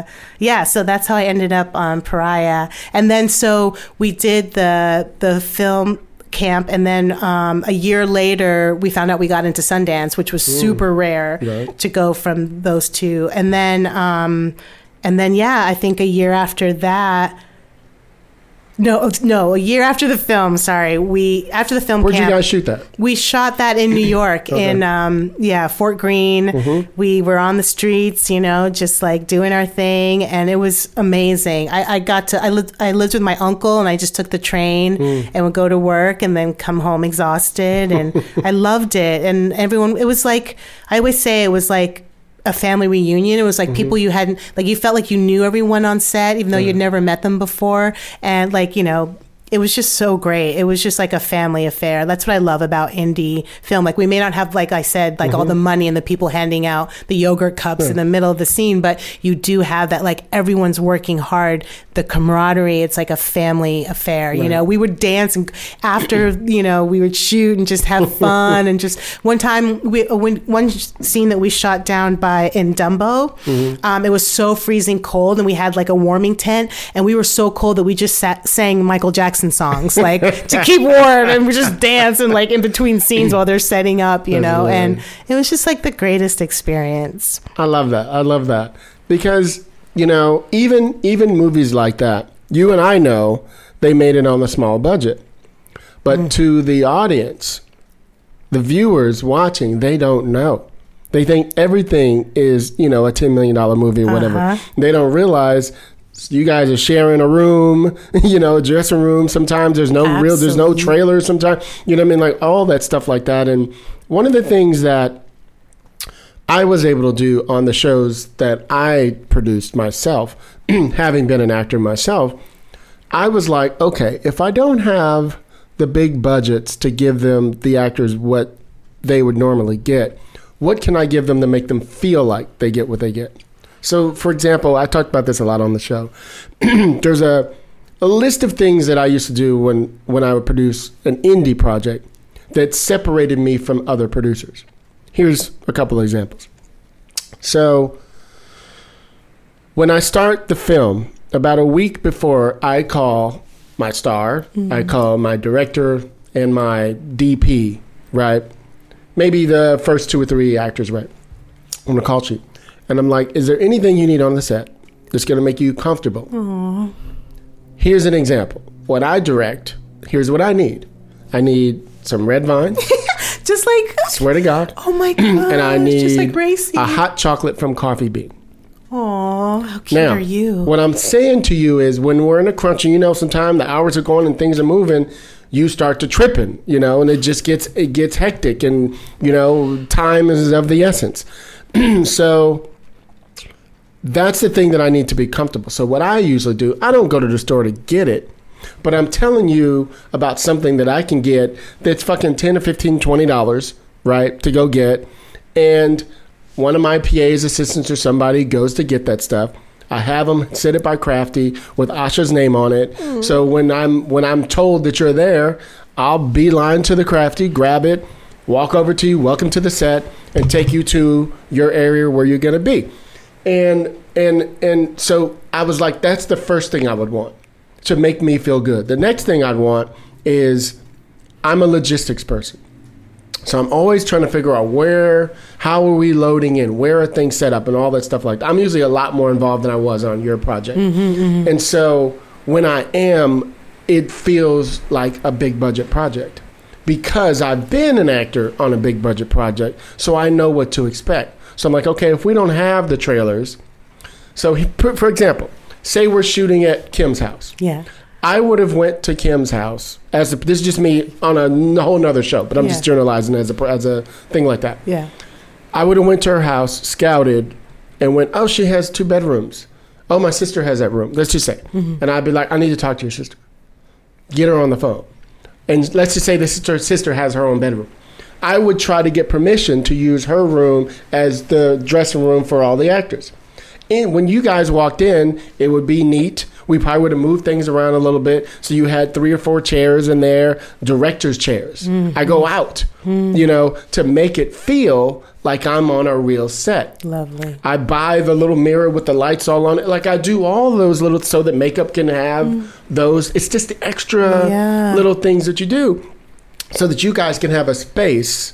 so that's how I ended up on Pariah, and then so we did the film camp, and then a year later we found out we got into Sundance, which was super rare to go from those two, and then I think a year after that, No, a year after the film. Sorry, after the film. Where'd camp, you guys shoot that? We shot that in New York, in Fort Greene. Mm-hmm. We were on the streets, just like doing our thing, and it was amazing. I lived with my uncle, and I just took the train and would go to work, and then come home exhausted, and I loved it. And everyone, it was like, I always say, it was like a family reunion. It was like people you hadn't, like, you felt like you knew everyone on set, even though you'd never met them before. And like, it was just so great. It was just like a family affair. That's what I love about indie film. Like, we may not have, like I said, like all the money and the people handing out the yogurt cups in the middle of the scene, but you do have that, like, everyone's working hard, the camaraderie. It's like a family affair. We would dance, and after, we would shoot and just have fun. And just one time, one scene that we shot down in Dumbo, it was so freezing cold, and we had like a warming tent, and we were so cold that we just sang Michael Jackson songs, like, to keep warm, and we just dance and like in between scenes while they're setting up, and it was just like the greatest experience. I love that because even movies like that, you and I know they made it on a small budget, but to the audience, the viewers watching, they don't know. They think everything is a $10 million movie or whatever. They don't realize you guys are sharing a room, a dressing room. Sometimes there's no there's no trailer sometimes, like all that stuff like that. And one of the things that I was able to do on the shows that I produced myself, having been an actor myself, I was like, okay, if I don't have the big budgets to give them, the actors, what they would normally get, what can I give them to make them feel like they get what they get? So, for example, I talked about this a lot on the show. There's a list of things that I used to do when I would produce an indie project that separated me from other producers. Here's a couple of examples. So, when I start the film, about a week before, I call my star, I call my director, and my DP, right? Maybe the first 2 or 3 actors, right, on the call sheet. And I'm like, is there anything you need on the set that's going to make you comfortable? Aww. Here's an example. When I direct, here's what I need. I need some red vines. Just like... Swear to God. Oh my God. And I need just like Gracie. a hot chocolate from Coffee Bean. Aw, how cute are you? What I'm saying to you is when we're in a crunch and sometimes the hours are going and things are moving, you start to tripping, and it just gets hectic, and, time is of the essence. So... that's the thing that I need to be comfortable. So what I usually do, I don't go to the store to get it, but I'm telling you about something that I can get that's fucking $10 or $15, $20, right, to go get. And one of my PA's assistants or somebody goes to get that stuff. I have them set it by Crafty with Asha's name on it. So when I'm told that you're there, I'll beeline to the Crafty, grab it, walk over to you, welcome to the set, and take you to your area where you're going to be. And so I was like, that's the first thing I would want to make me feel good. The next thing I'd want is, I'm a logistics person. So I'm always trying to figure out how are we loading in? Where are things set up and all that stuff like that. I'm usually a lot more involved than I was on your project. And so when I am, it feels like a big budget project because I've been an actor on a big budget project. So I know what to expect. So I'm like, okay, if we don't have the trailers, so for example, say we're shooting at Kim's house. Yeah. I would have went to Kim's house this is just me on a whole nother show, but I'm just generalizing as a thing like that. Yeah. I would have went to her house, scouted, and went, oh, she has 2 bedrooms. Oh, my sister has that room. Let's just say. And I'd be like, I need to talk to your sister. Get her on the phone. And let's just say the sister has her own bedroom. I would try to get permission to use her room as the dressing room for all the actors. And when you guys walked in, it would be neat. We probably would have moved things around a little bit. So you had 3 or 4 chairs in there, director's chairs. I go out, to make it feel like I'm on a real set. Lovely. I buy the little mirror with the lights all on it. Like I do all those little, so that makeup can have those. It's just the extra little things that you do so that you guys can have a space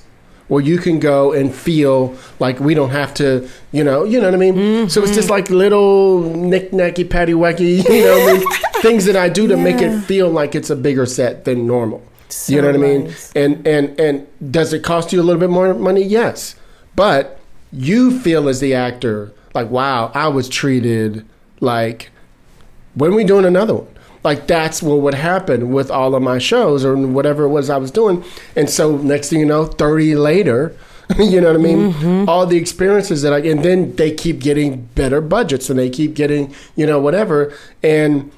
where you can go and feel like we don't have to, you know what I mean? Mm-hmm. So it's just like little knick-knacky, paddywhacky, you know what I mean? Things that I do to make it feel like it's a bigger set than normal. So you know what I mean? And does it cost you a little bit more money? Yes. But you feel as the actor, like, wow, I was treated like, when are we doing another one? Like, that's what would happen with all of my shows or whatever it was I was doing. And so next thing you know, 30 later, you know what I mean? Mm-hmm. All the experiences that and then they keep getting better budgets and they keep getting, you know, whatever. But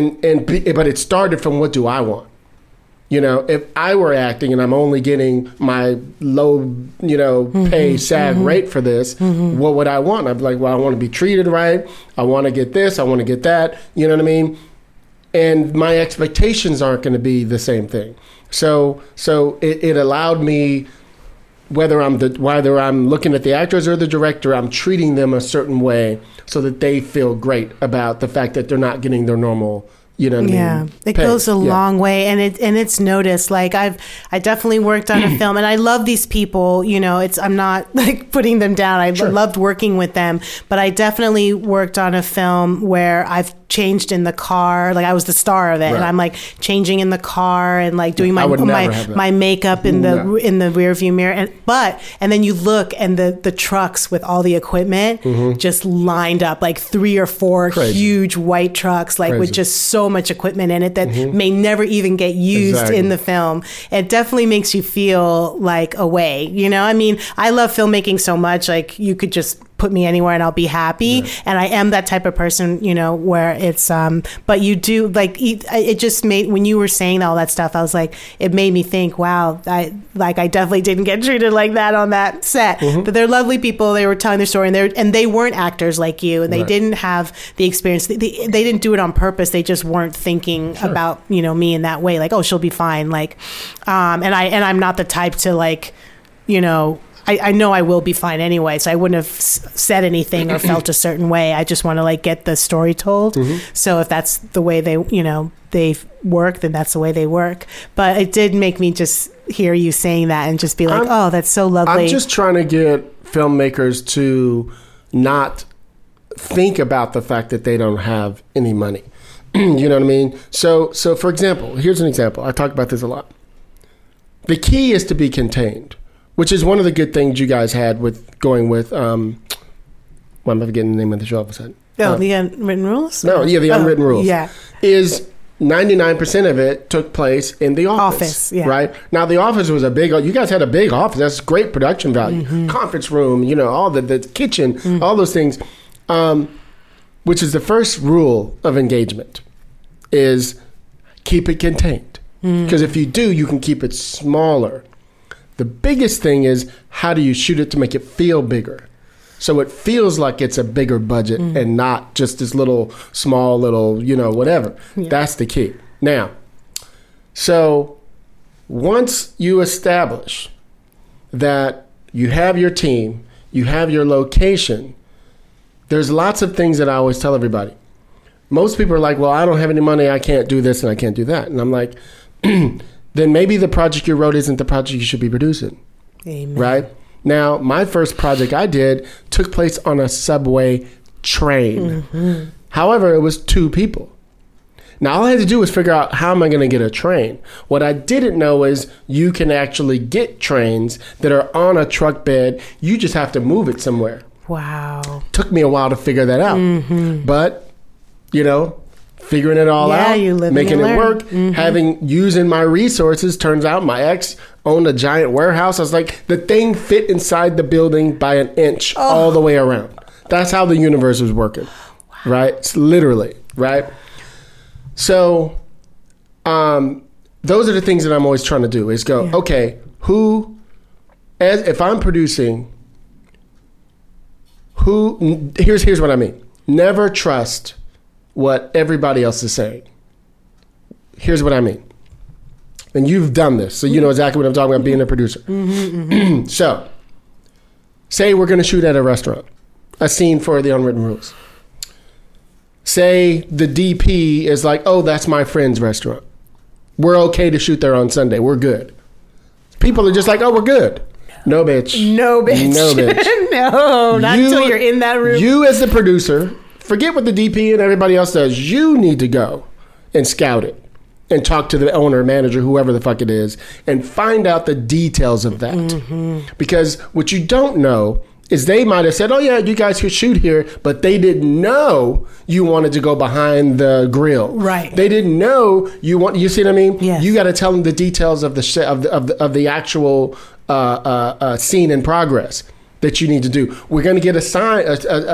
it started from, what do I want? You know, if I were acting and I'm only getting my low, you know, pay SAG rate for this, what would I want? I'd be like, well, I want to be treated right. I want to get this. I want to get that. You know what I mean? And my expectations aren't going to be the same thing. So it allowed me, whether I'm looking at the actors or the director, I'm treating them a certain way so that they feel great about the fact that they're not getting their normal, you know what I mean? It goes a long way, and it's noticed. Like I definitely worked on a film, and I love these people. You know, I'm not like putting them down. I loved working with them, but I definitely worked on a film where I've changed in the car. Like I was the star of it, and I'm like changing in the car and like doing my makeup in the rear view mirror. And then you look, and the trucks with all the equipment just lined up, like 3 or 4 huge white trucks, like with just so much equipment in it that may never even get used in the film. It definitely makes you feel like away. You know, I mean, I love filmmaking so much. Like you could just put me anywhere and I'll be happy. And I am that type of person, you know, where it's, but you do like, it just made, when you were saying all that stuff, I was like, it made me think, wow, I definitely didn't get treated like that on that set. But they're lovely people. They were telling their story, and they weren't actors like you, and they didn't have the experience. They didn't do it on purpose. They just weren't thinking about, you know, me in that way. Like, oh, she'll be fine. Like, and I'm not the type to like, you know, I know I will be fine anyway, so I wouldn't have said anything or felt a certain way. I just want to like get the story told. So if that's the way they work, then that's the way they work. But it did make me just hear you saying that and just be like, oh, that's so lovely. I'm just trying to get filmmakers to not think about the fact that they don't have any money. You know what I mean? So for example, here's an example. I talk about this a lot. The key is to be contained, which is one of the good things you guys had with going with, I'm forgetting the name of the show all of a sudden. The Unwritten Rules? No, the Unwritten Rules. Yeah. Is 99% of it took place in the office. Right? Now, the office was you guys had a big office. That's great production value. Conference room, you know, all the kitchen, all those things, which is the first rule of engagement, is keep it contained. Because if you do, you can keep it smaller. The biggest thing is, how do you shoot it to make it feel bigger? So it feels like it's a bigger budget and not just this small little, you know, whatever. Yeah. That's the key. Now, so once you establish that you have your team, you have your location, there's lots of things that I always tell everybody. Most people are like, well, I don't have any money, I can't do this and I can't do that. And I'm like, then maybe the project you wrote isn't the project you should be producing. Amen. Right? Now, my first project I did took place on a subway train. However, it was 2 people. Now, all I had to do was figure out, how am I going to get a train? What I didn't know is you can actually get trains that are on a truck bed. You just have to move it somewhere. Wow. Took me a while to figure that out. But, you know, figuring it all out, making it work, using my resources. Turns out my ex owned a giant warehouse. I was like, the thing fit inside the building by an inch all the way around. That's how the universe was working, right? It's literally, right? So those are the things that I'm always trying to do is go, okay, if I'm producing, here's what I mean. Never trust what everybody else is saying. Here's what I mean. And you've done this, so you know exactly what I'm talking about, being a producer. So, say we're going to shoot at a restaurant, a scene for the Unwritten Rules. Say the DP is like, oh, that's my friend's restaurant. We're okay to shoot there on Sunday. We're good. People are just like, oh, we're good. No, bitch. No, bitch. No, bitch. No, not until you're in that room. You as the producer, forget what the DP and everybody else does. You need to go and scout it and talk to the owner, manager, whoever the fuck it is, and find out the details of that. Mm-hmm. Because what you don't know is they might have said, oh yeah, you guys could shoot here, but they didn't know you wanted to go behind the grill. Right. They didn't know you see what I mean? Yes. You got to tell them the details of the actual scene in progress that you need to do. We're going to get a sign,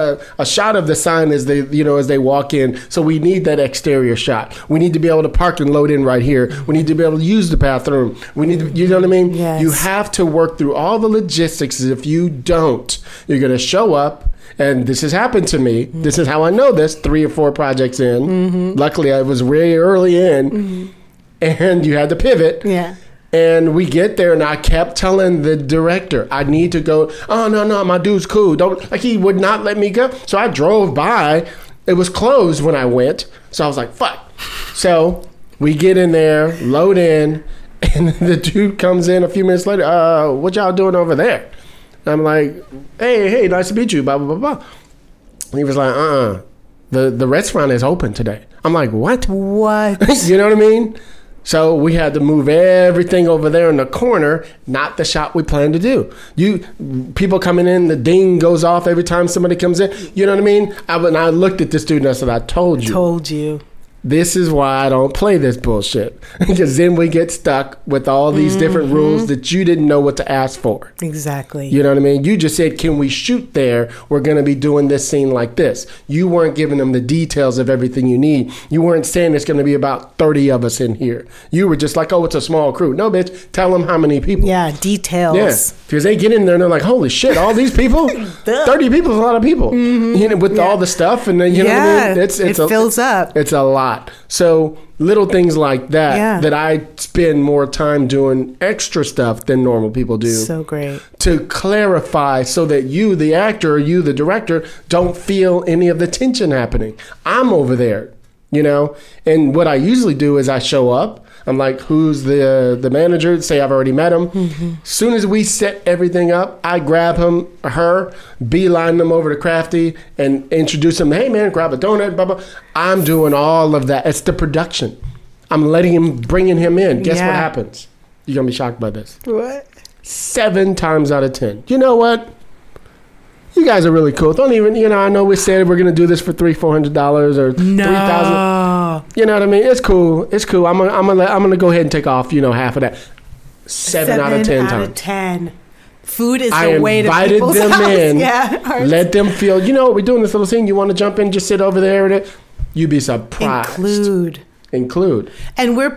a shot of the sign as they walk in. So we need that exterior shot. We need to be able to park and load in right here. We need to be able to use the bathroom. We need to, you know what I mean? Yes. You have to work through all the logistics. If you don't, you're going to show up. And this has happened to me. Mm-hmm. This is how I know this. 3 or 4 projects in. Mm-hmm. Luckily, I was really early in. Mm-hmm. And you had to pivot. Yeah. And we get there, and I kept telling the director, I need to go. Oh, no, my dude's cool. He would not let me go. So I drove by. It was closed when I went. So I was like, fuck. So we get in there, load in, and the dude comes in a few minutes later. What y'all doing over there? And I'm like, hey, nice to meet you, blah, blah, blah, blah. And he was like, the restaurant is open today. I'm like, what? What? You know what I mean? So we had to move everything over there in the corner, not the shot we planned to do. People coming in, the ding goes off every time somebody comes in. You know what I mean? I looked at this dude and I said, I told you. This is why I don't play this bullshit. Because then we get stuck with all these different rules that you didn't know what to ask for. Exactly. You know what I mean? You just said, can we shoot there? We're going to be doing this scene like this. You weren't giving them the details of everything you need. You weren't saying it's going to be about 30 of us in here. You were just like, oh, it's a small crew. No, bitch, tell them how many people. Yeah, details. Yeah, because they get in there and they're like, holy shit, all these people? 30 people is a lot of people. You know, with all the stuff. And then, you know what I mean? It fills up. It's a lot. So little things like that that I spend more time doing extra stuff than normal people do. So great. To clarify so that you, the actor, or you, the director, don't feel any of the tension happening. I'm over there, you know? And what I usually do is I show up. I'm like, who's the manager? Say I've already met him. Mm-hmm. As soon as we set everything up, I grab her, beeline them over to Crafty and introduce him. Hey, man, grab a donut, blah, blah. I'm doing all of that. It's the production. I'm bringing him in. Guess what happens? You're going to be shocked by this. What? 7 times out of 10. You know what? You guys are really cool. Don't even, I know we said we're going to do this for $300-$400 or $3,000. You know what I mean? It's cool. It's cool. I'm gonna go ahead and take off, half of that. 7 out of 10 times. 7 out of 10. Food is the way to people's them house. in. Yeah, let them feel, we're doing this little scene. You want to jump in, just sit over there. You'd be surprised. Include. And we're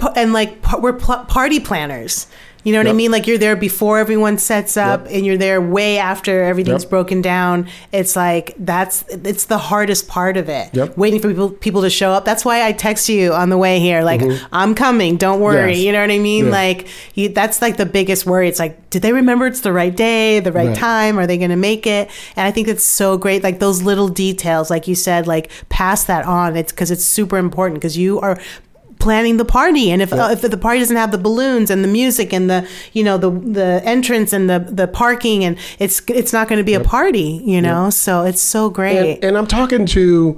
party planners. You know what I mean? Like, you're there before everyone sets up, and you're there way after everything's broken down. It's like, it's the hardest part of it. Waiting for people to show up. That's why I text you on the way here. Like, I'm coming. Don't worry. Yes. You know what I mean? Yeah. Like, that's like the biggest worry. It's like, did they remember it's the right day, the right time? Are they going to make it? And I think it's so great. Like, those little details, like you said, like, pass that on. It's because it's super important, because you are planning the party, and if the party doesn't have the balloons and the music and the the entrance and the parking, and it's not going to be a party, so it's so great. And I'm talking to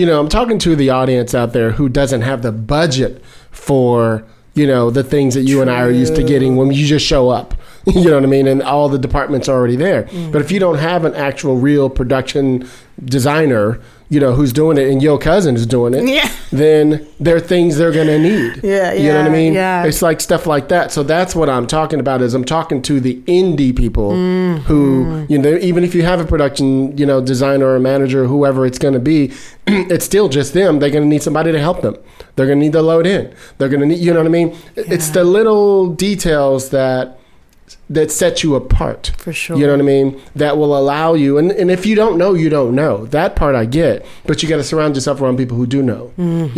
the audience out there who doesn't have the budget for the things that you and I are used to getting when you just show up. You know what I mean? And all the departments are already there. But if you don't have an actual real production designer, who's doing it, and your cousin is doing it, then there are things they're going to need. You know what I mean? Yeah. It's like stuff like that. So that's what I'm talking about, is I'm talking to the indie people who, even if you have a production, designer or manager, or whoever it's going to be, it's still just them. They're going to need somebody to help them. They're going to need to load in. They're going to need, you know what I mean? Yeah. It's the little details that sets you apart. For sure. You know what I mean? That will allow you, and if you don't know, you don't know. That part I get, but you got to surround yourself around people who do know,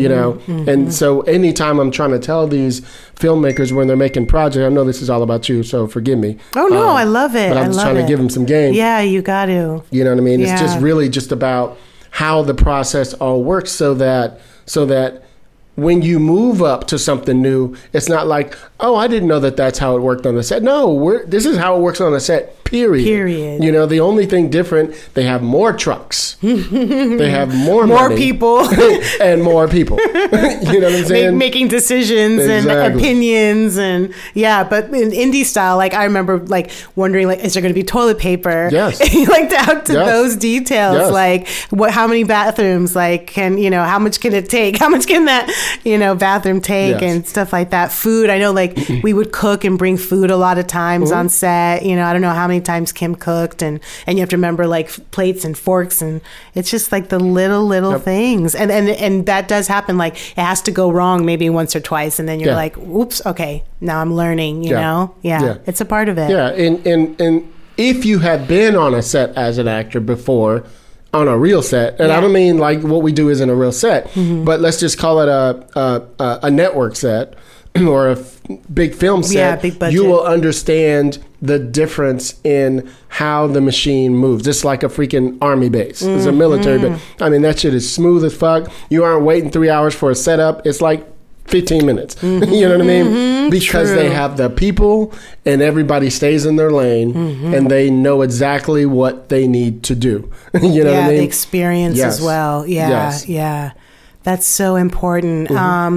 And so anytime I'm trying to tell these filmmakers when they're making projects, I know this is all about you, so forgive me. Oh, no, I love it. But I'm just trying to give them some game. Yeah, you got to. You know what I mean? It's just really just about how the process all works, so that when you move up to something new, it's not like, oh, I didn't know that that's how it worked on the set. No, this is how it works on the set, period. You know, the only thing different, they have more trucks. They have more money, people. and more people. You know what I'm saying? Making decisions and opinions and but in indie style, like I remember like wondering like, is there going to be toilet paper? Yes. Like down to those details, like how many bathrooms, like can, you know, how much can it take? How much can that, you know, bathroom take and stuff like that. Food, I know like we would cook and bring food a lot of times on set. You know, I don't know how many times Kim cooked and you have to remember like plates and forks, and it's just like the little things. And that does happen. Like it has to go wrong maybe once or twice, and then you're like, oops, okay, now I'm learning, you know? It's a part of it. Yeah, and if you have been on a set as an actor before, on a real set, and I don't mean like what we do isn't a real set, but let's just call it a network set or a big film set, big budget. You will understand the difference in how the machine moves. It's like a freaking army base. It's a military base. I mean, that shit is smooth as fuck. You aren't waiting 3 hours for a setup. It's like 15 minutes. You know what I mean? Because they have the people and everybody stays in their lane and they know exactly what they need to do. You know what I mean? The experience as well. Yeah. That's so important.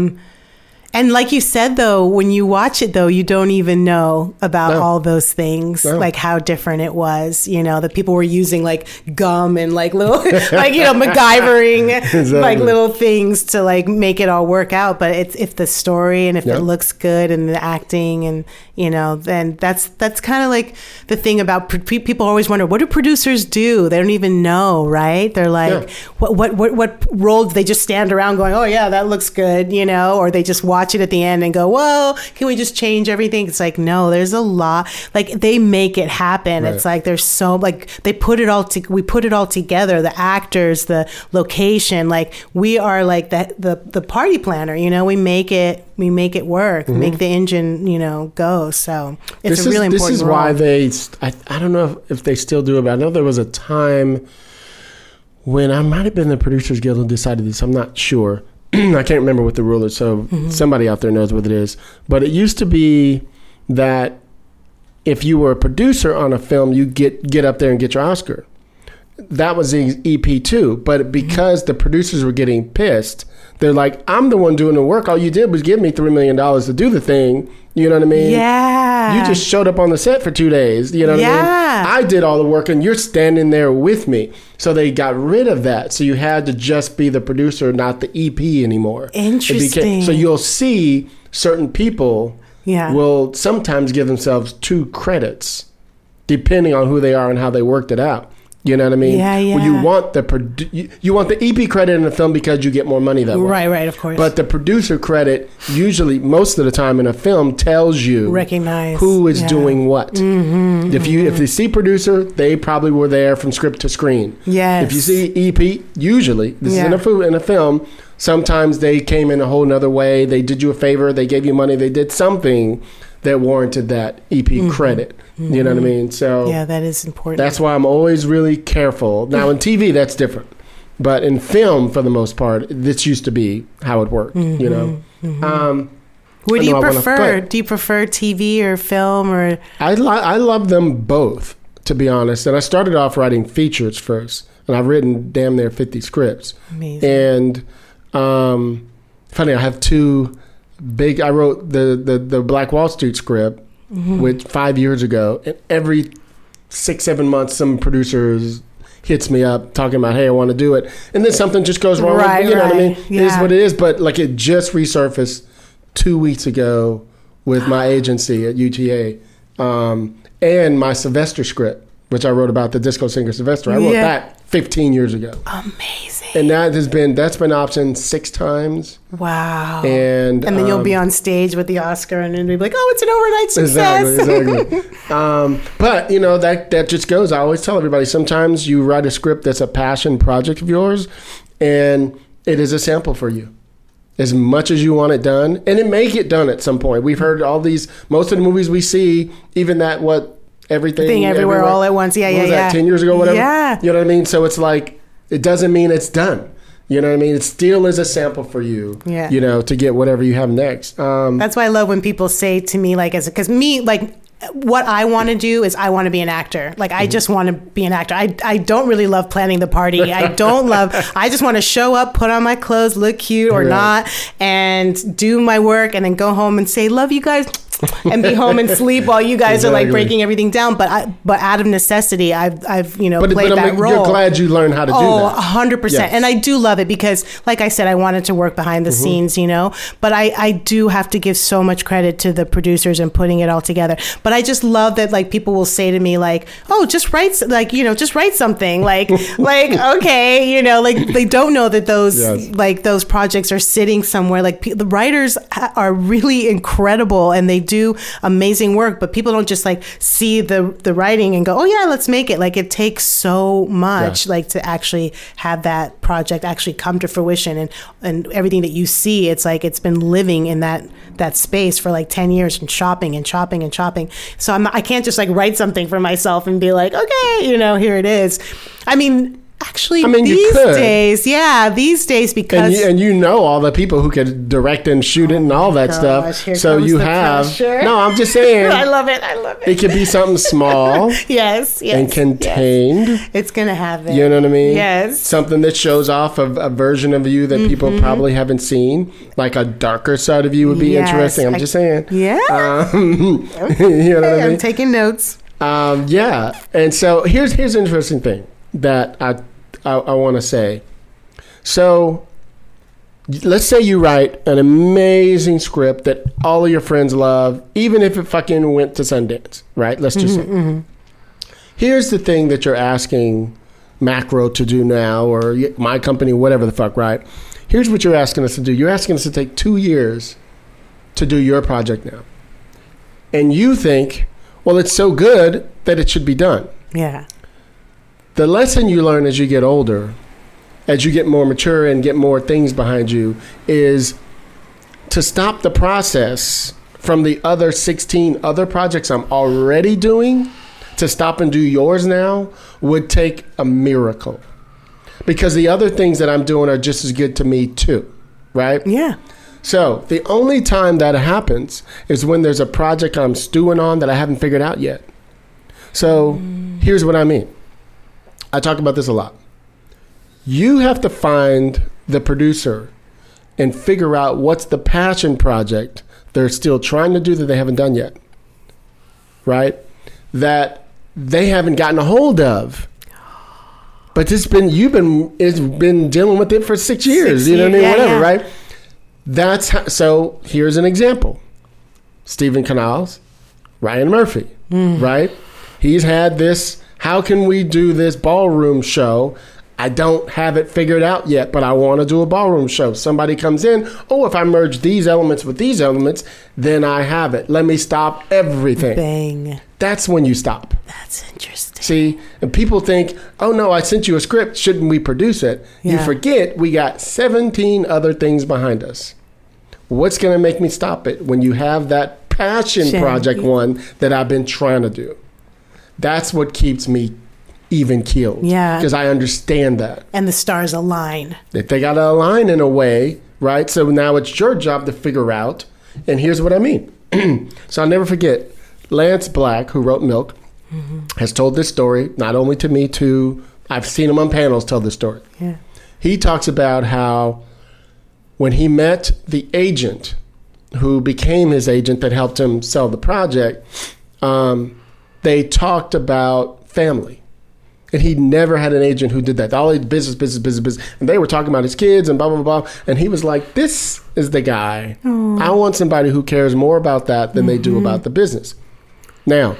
And like you said, though, when you watch it, though, you don't even know about all those things, like how different it was. You know, that people were using like gum and like little, like, you know, MacGyvering, like little things to like make it all work out. But if the story and if it looks good and the acting and, you know, then that's kind of like the thing about people always wonder, what do producers do? They don't even know, right? They're like, what role do they just stand around going, oh, yeah, that looks good, you know, or they just watch it at the end and go, well, can we just change everything? It's like, no, there's a lot. Like they make it happen. It's like there's so like they put it all we put it all together. The actors, the location, like we are like the party planner. You know, we make it work, make the engine, you know, go. So it's really important. This is role. why I don't know if they still do it, but I know there was a time when I might have been the Producers Guild who decided this. I'm not sure. I can't remember what the rule is, so somebody out there knows what it is. But it used to be that if you were a producer on a film, you get up there and get your Oscar. That was the EP too. But because the producers were getting pissed, they're like, I'm the one doing the work. All you did was give me $3 million to do the thing. You know what I mean? Yeah. You just showed up on the set for 2 days. You know what I mean? I did all the work and you're standing there with me. So they got rid of that. So you had to just be the producer, not the EP anymore. Interesting. So you'll see certain people will sometimes give themselves 2 credits depending on who they are and how they worked it out. You know what I mean? Yeah. Well, you want the EP credit in a film because you get more money that way. Right, of course. But the producer credit usually, most of the time in a film, tells you who is doing what. If you see producer, they probably were there from script to screen. Yes. If you see EP, usually this is in a film. Sometimes they came in a whole nother way. They did you a favor. They gave you money. They did something that warranted that EP credit. You know what I mean? So that is important. That's why I'm always really careful. Now in TV, that's different, but in film, for the most part, this used to be how it worked. You know. What do you prefer? Do you prefer TV or film or? I love them both, to be honest. And I started off writing features first, and I've written damn near 50 scripts. Amazing. And funny, I have 2 big. I wrote the Black Wall Street script. Which 5 years ago, and every 6-7 months, some producers hits me up talking about, hey, I want to do it, and then something just goes wrong. Right, you know what I mean? It is what it is. But like it just resurfaced 2 weeks ago with my agency at UTA, and my Sylvester script, which I wrote about the disco singer Sylvester. I wrote that 15 years ago. Amazing. And that's been optioned 6 times. Wow. And then you'll be on stage with the Oscar and then be like, oh, it's an overnight success. Exactly. But, you know, that just goes. I always tell everybody, sometimes you write a script that's a passion project of yours, and it is a sample for you. As much as you want it done, and it may get done at some point. We've heard all these, most of the movies we see, even that, Everything Everywhere All at Once. Yeah. 10 years ago, whatever. Yeah. You know what I mean? So it's like, it doesn't mean it's done. You know what I mean? It still is a sample for you, Yeah. you know, to get whatever you have next. That's why I love when people say to me, like, because me, like, what I want to do is I want to be an actor. Like, I just want to be an actor. I don't really love planning the party. I just want to show up, put on my clothes, look cute or not, and do my work and then go home and say, love you guys. And be home and sleep while you guys are like breaking everything down. But out of necessity, I've played that role. You're glad you learned how to do that. 100%. Yes. And I do love it because, like I said, I wanted to work behind the scenes, you know. But I do have to give so much credit to the producers and putting it all together. But I just love that, like, people will say to me, like, oh, just write something, like okay, you know, like they don't know that those like those projects are sitting somewhere. Like the writers are really incredible and they do amazing work, but people don't just like see the writing and go, oh yeah, let's make it. Like it takes so much like to actually have that project actually come to fruition, and everything that you see, it's like it's been living in that space for like 10 years and chopping. So I can't just like write something for myself and be like, okay, you know, here it is. I mean, these days, because and you know all the people who could direct and shoot it and all that stuff. So you have pressure. No, I'm just saying. I love it. It could be something small, yes, and contained. Yes. It's gonna have it. You know what I mean? Yes. Something that shows off of a version of you that people probably haven't seen, like a darker side of you would be interesting. I'm just saying. Yeah. You know what I mean? I'm taking notes. Yeah, and so here's an interesting thing that I want to say. So let's say you write an amazing script that all of your friends love, even if it fucking went to Sundance, right? Let's just say. Here's the thing that you're asking Macro to do now, or my company, whatever the fuck, right? Here's what you're asking us to do. You're asking us to take 2 years to do your project now. And you think, well, it's so good that it should be done. Yeah. The lesson you learn as you get older, as you get more mature and get more things behind you, is to stop the process from the other 16 other projects I'm already doing, to stop and do yours now would take a miracle. Because the other things that I'm doing are just as good to me too, right? Yeah. So the only time that happens is when there's a project I'm stewing on that I haven't figured out yet. So here's what I mean. I talk about this a lot. You have to find the producer and figure out what's the passion project they're still trying to do that they haven't done yet, right? That they haven't gotten a hold of. But it's been dealing with it for 6 years. You know what I mean? Whatever, right? So here's an example. Stephen Canals, Ryan Murphy, right? He's had this, how can we do this ballroom show? I don't have it figured out yet, but I want to do a ballroom show. Somebody comes in, oh, if I merge these elements with these elements, then I have it. Let me stop everything. Bang. That's when you stop. That's interesting. See, and people think, oh no, I sent you a script. Shouldn't we produce it? Yeah. You forget we got 17 other things behind us. What's going to make me stop it when you have that passion project one that I've been trying to do? That's what keeps me even keeled. Yeah. Because I understand that. And the stars align. If they got to align in a way, right? So now it's your job to figure out. And here's what I mean. So I'll never forget, Lance Black, who wrote Milk, has told this story, not only to me, I've seen him on panels tell this story. Yeah. He talks about how when he met the agent who became his agent that helped him sell the project, they talked about family. And he never had an agent who did that. All business. And they were talking about his kids and blah, blah, blah. And he was like, this is the guy. Aww. I want somebody who cares more about that than they do about the business. Now,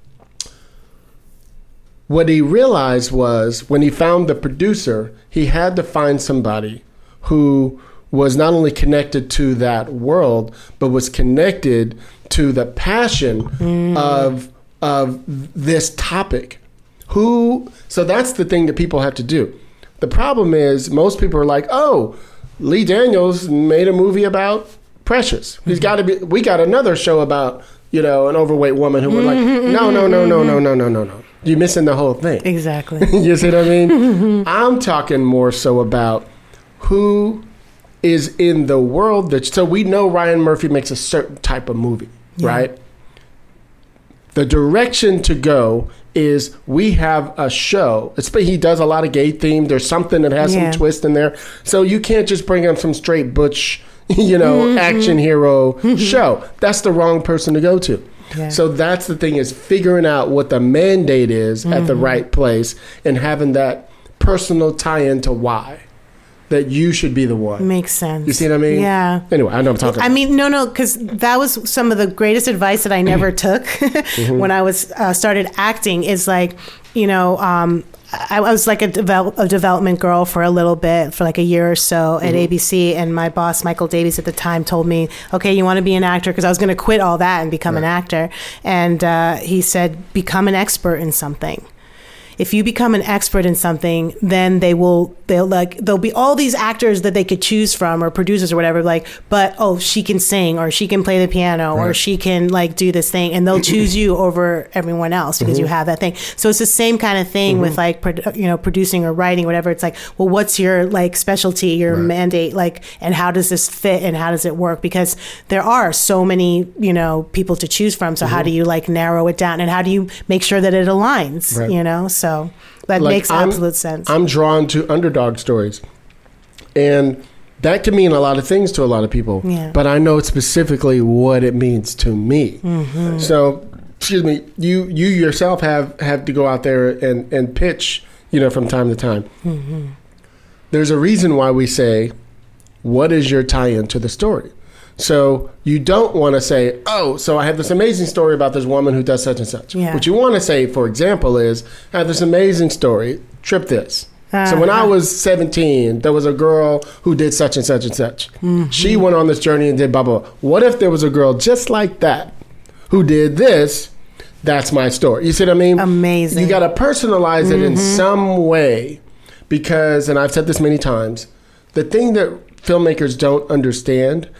what he realized was when he found the producer, he had to find somebody who was not only connected to that world, but was connected to the passion of this topic. So that's the thing that people have to do. The problem is most people are like, oh, Lee Daniels made a movie about Precious. We got another show about, an overweight woman who were like, no. You're missing the whole thing. Exactly. You see what I mean? I'm talking more so about who is in the world that, so we know Ryan Murphy makes a certain type of movie, right? The direction to go is we have a show. He does a lot of gay theme. There's something that has some twist in there. So you can't just bring him some straight butch, action hero show. That's the wrong person to go to. Yeah. So that's the thing, is figuring out what the mandate is at the right place and having that personal tie-in to why. That you should be the one. Makes sense. You see what I mean? Yeah. Anyway, I know I'm talking. No, because that was some of the greatest advice that I never took when I was started acting. Is like, I was like a development girl for a little bit, for like a year or so at ABC, and my boss Michael Davies at the time told me, "Okay, you want to be an actor?" Because I was going to quit all that and become an actor, and he said, "Become an expert in something." If you become an expert in something, then there'll be all these actors that they could choose from, or producers or whatever, but she can sing, or she can play the piano, or she can do this thing, and they'll choose you over everyone else because you have that thing. So it's the same kind of thing with producing or writing, whatever. It's like, well, what's your specialty, your mandate, and how does this fit and how does it work? Because there are so many, people to choose from. So how do you narrow it down, and how do you make sure that it aligns, So that makes absolute sense. I'm drawn to underdog stories. And that can mean a lot of things to a lot of people. Yeah. But I know specifically what it means to me. Mm-hmm. So, excuse me, you yourself have to go out there and pitch, from time to time. Mm-hmm. There's a reason why we say, what is your tie-in to the story? So you don't want to say, so I have this amazing story about this woman who does such and such. Yeah. What you want to say, for example, is, I have this amazing story, trip this. So when I was 17, there was a girl who did such and such and such. Mm-hmm. She went on this journey and did blah, blah, blah. What if there was a girl just like that who did this? That's my story. You see what I mean? Amazing. You got to personalize it in some way, because, and I've said this many times, the thing that filmmakers don't understand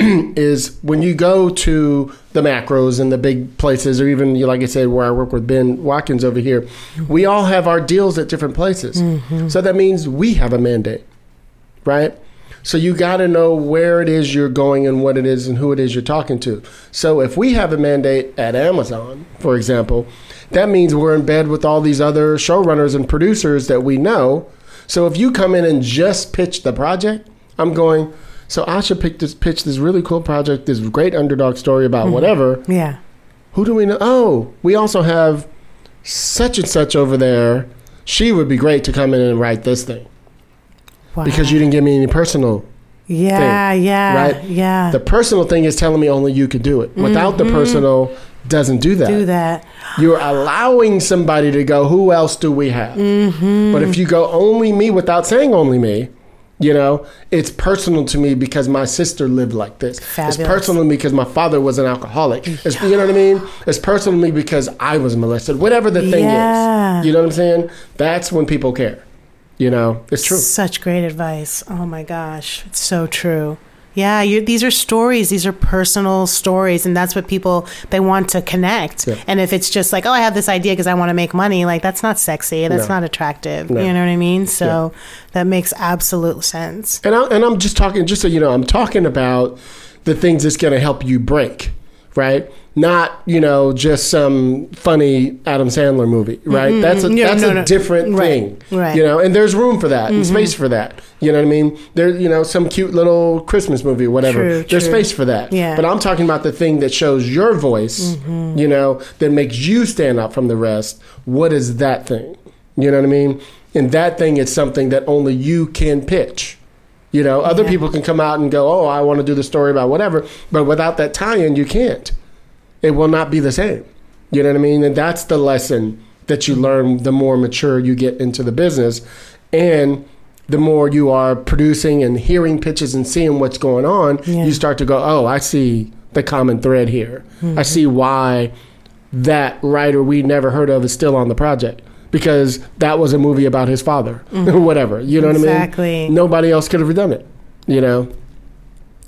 is when you go to the macros and the big places, or even, like I said, where I work with Ben Watkins over here, we all have our deals at different places. Mm-hmm. So that means we have a mandate, right? So you got to know where it is you're going and what it is and who it is you're talking to. So if we have a mandate at Amazon, for example, that means we're in bed with all these other showrunners and producers that we know. So if you come in and just pitch the project, I'm going, so I should pitch this really cool project, this great underdog story about whatever. Yeah. Who do we know? Oh, we also have such and such over there. She would be great to come in and write this thing. Wow. Because you didn't give me any personal thing. Right? Yeah. The personal thing is telling me only you could do it. Without the personal, doesn't do that. You're allowing somebody to go, who else do we have? Mm-hmm. But if you go only me without saying only me, it's personal to me because my sister lived like this. Fabulous. It's personal to me because my father was an alcoholic. It's, you know what I mean? It's personal to me because I was molested. Whatever the thing is. You know what I'm saying? That's when people care. It's true. Such great advice. Oh my gosh. It's so true. Yeah, these are stories. These are personal stories, and that's what people, they want to connect. Yeah. And if it's just like, I have this idea because I want to make money, that's not sexy. That's not attractive. No. You know what I mean? So that makes absolute sense. And I'm just talking, just so you know, I'm talking about the things that's going to help you break, right? Not, just some funny Adam Sandler movie, right? Mm-hmm. That's a different thing, right. And there's room for that and space for that. You know what I mean? There's, some cute little Christmas movie, whatever. There's space for that. Yeah. But I'm talking about the thing that shows your voice, that makes you stand out from the rest. What is that thing? You know what I mean? And that thing is something that only you can pitch. Other people can come out and go, I want to do the story about whatever. But without that tie-in, you can't. It will not be the same. You know what I mean? And that's the lesson that you learn the more mature you get into the business. And the more you are producing and hearing pitches and seeing what's going on, you start to go, I see the common thread here. Mm-hmm. I see why that writer we never heard of is still on the project. Because that was a movie about his father or whatever. You know what I mean? Exactly. Nobody else could have done it.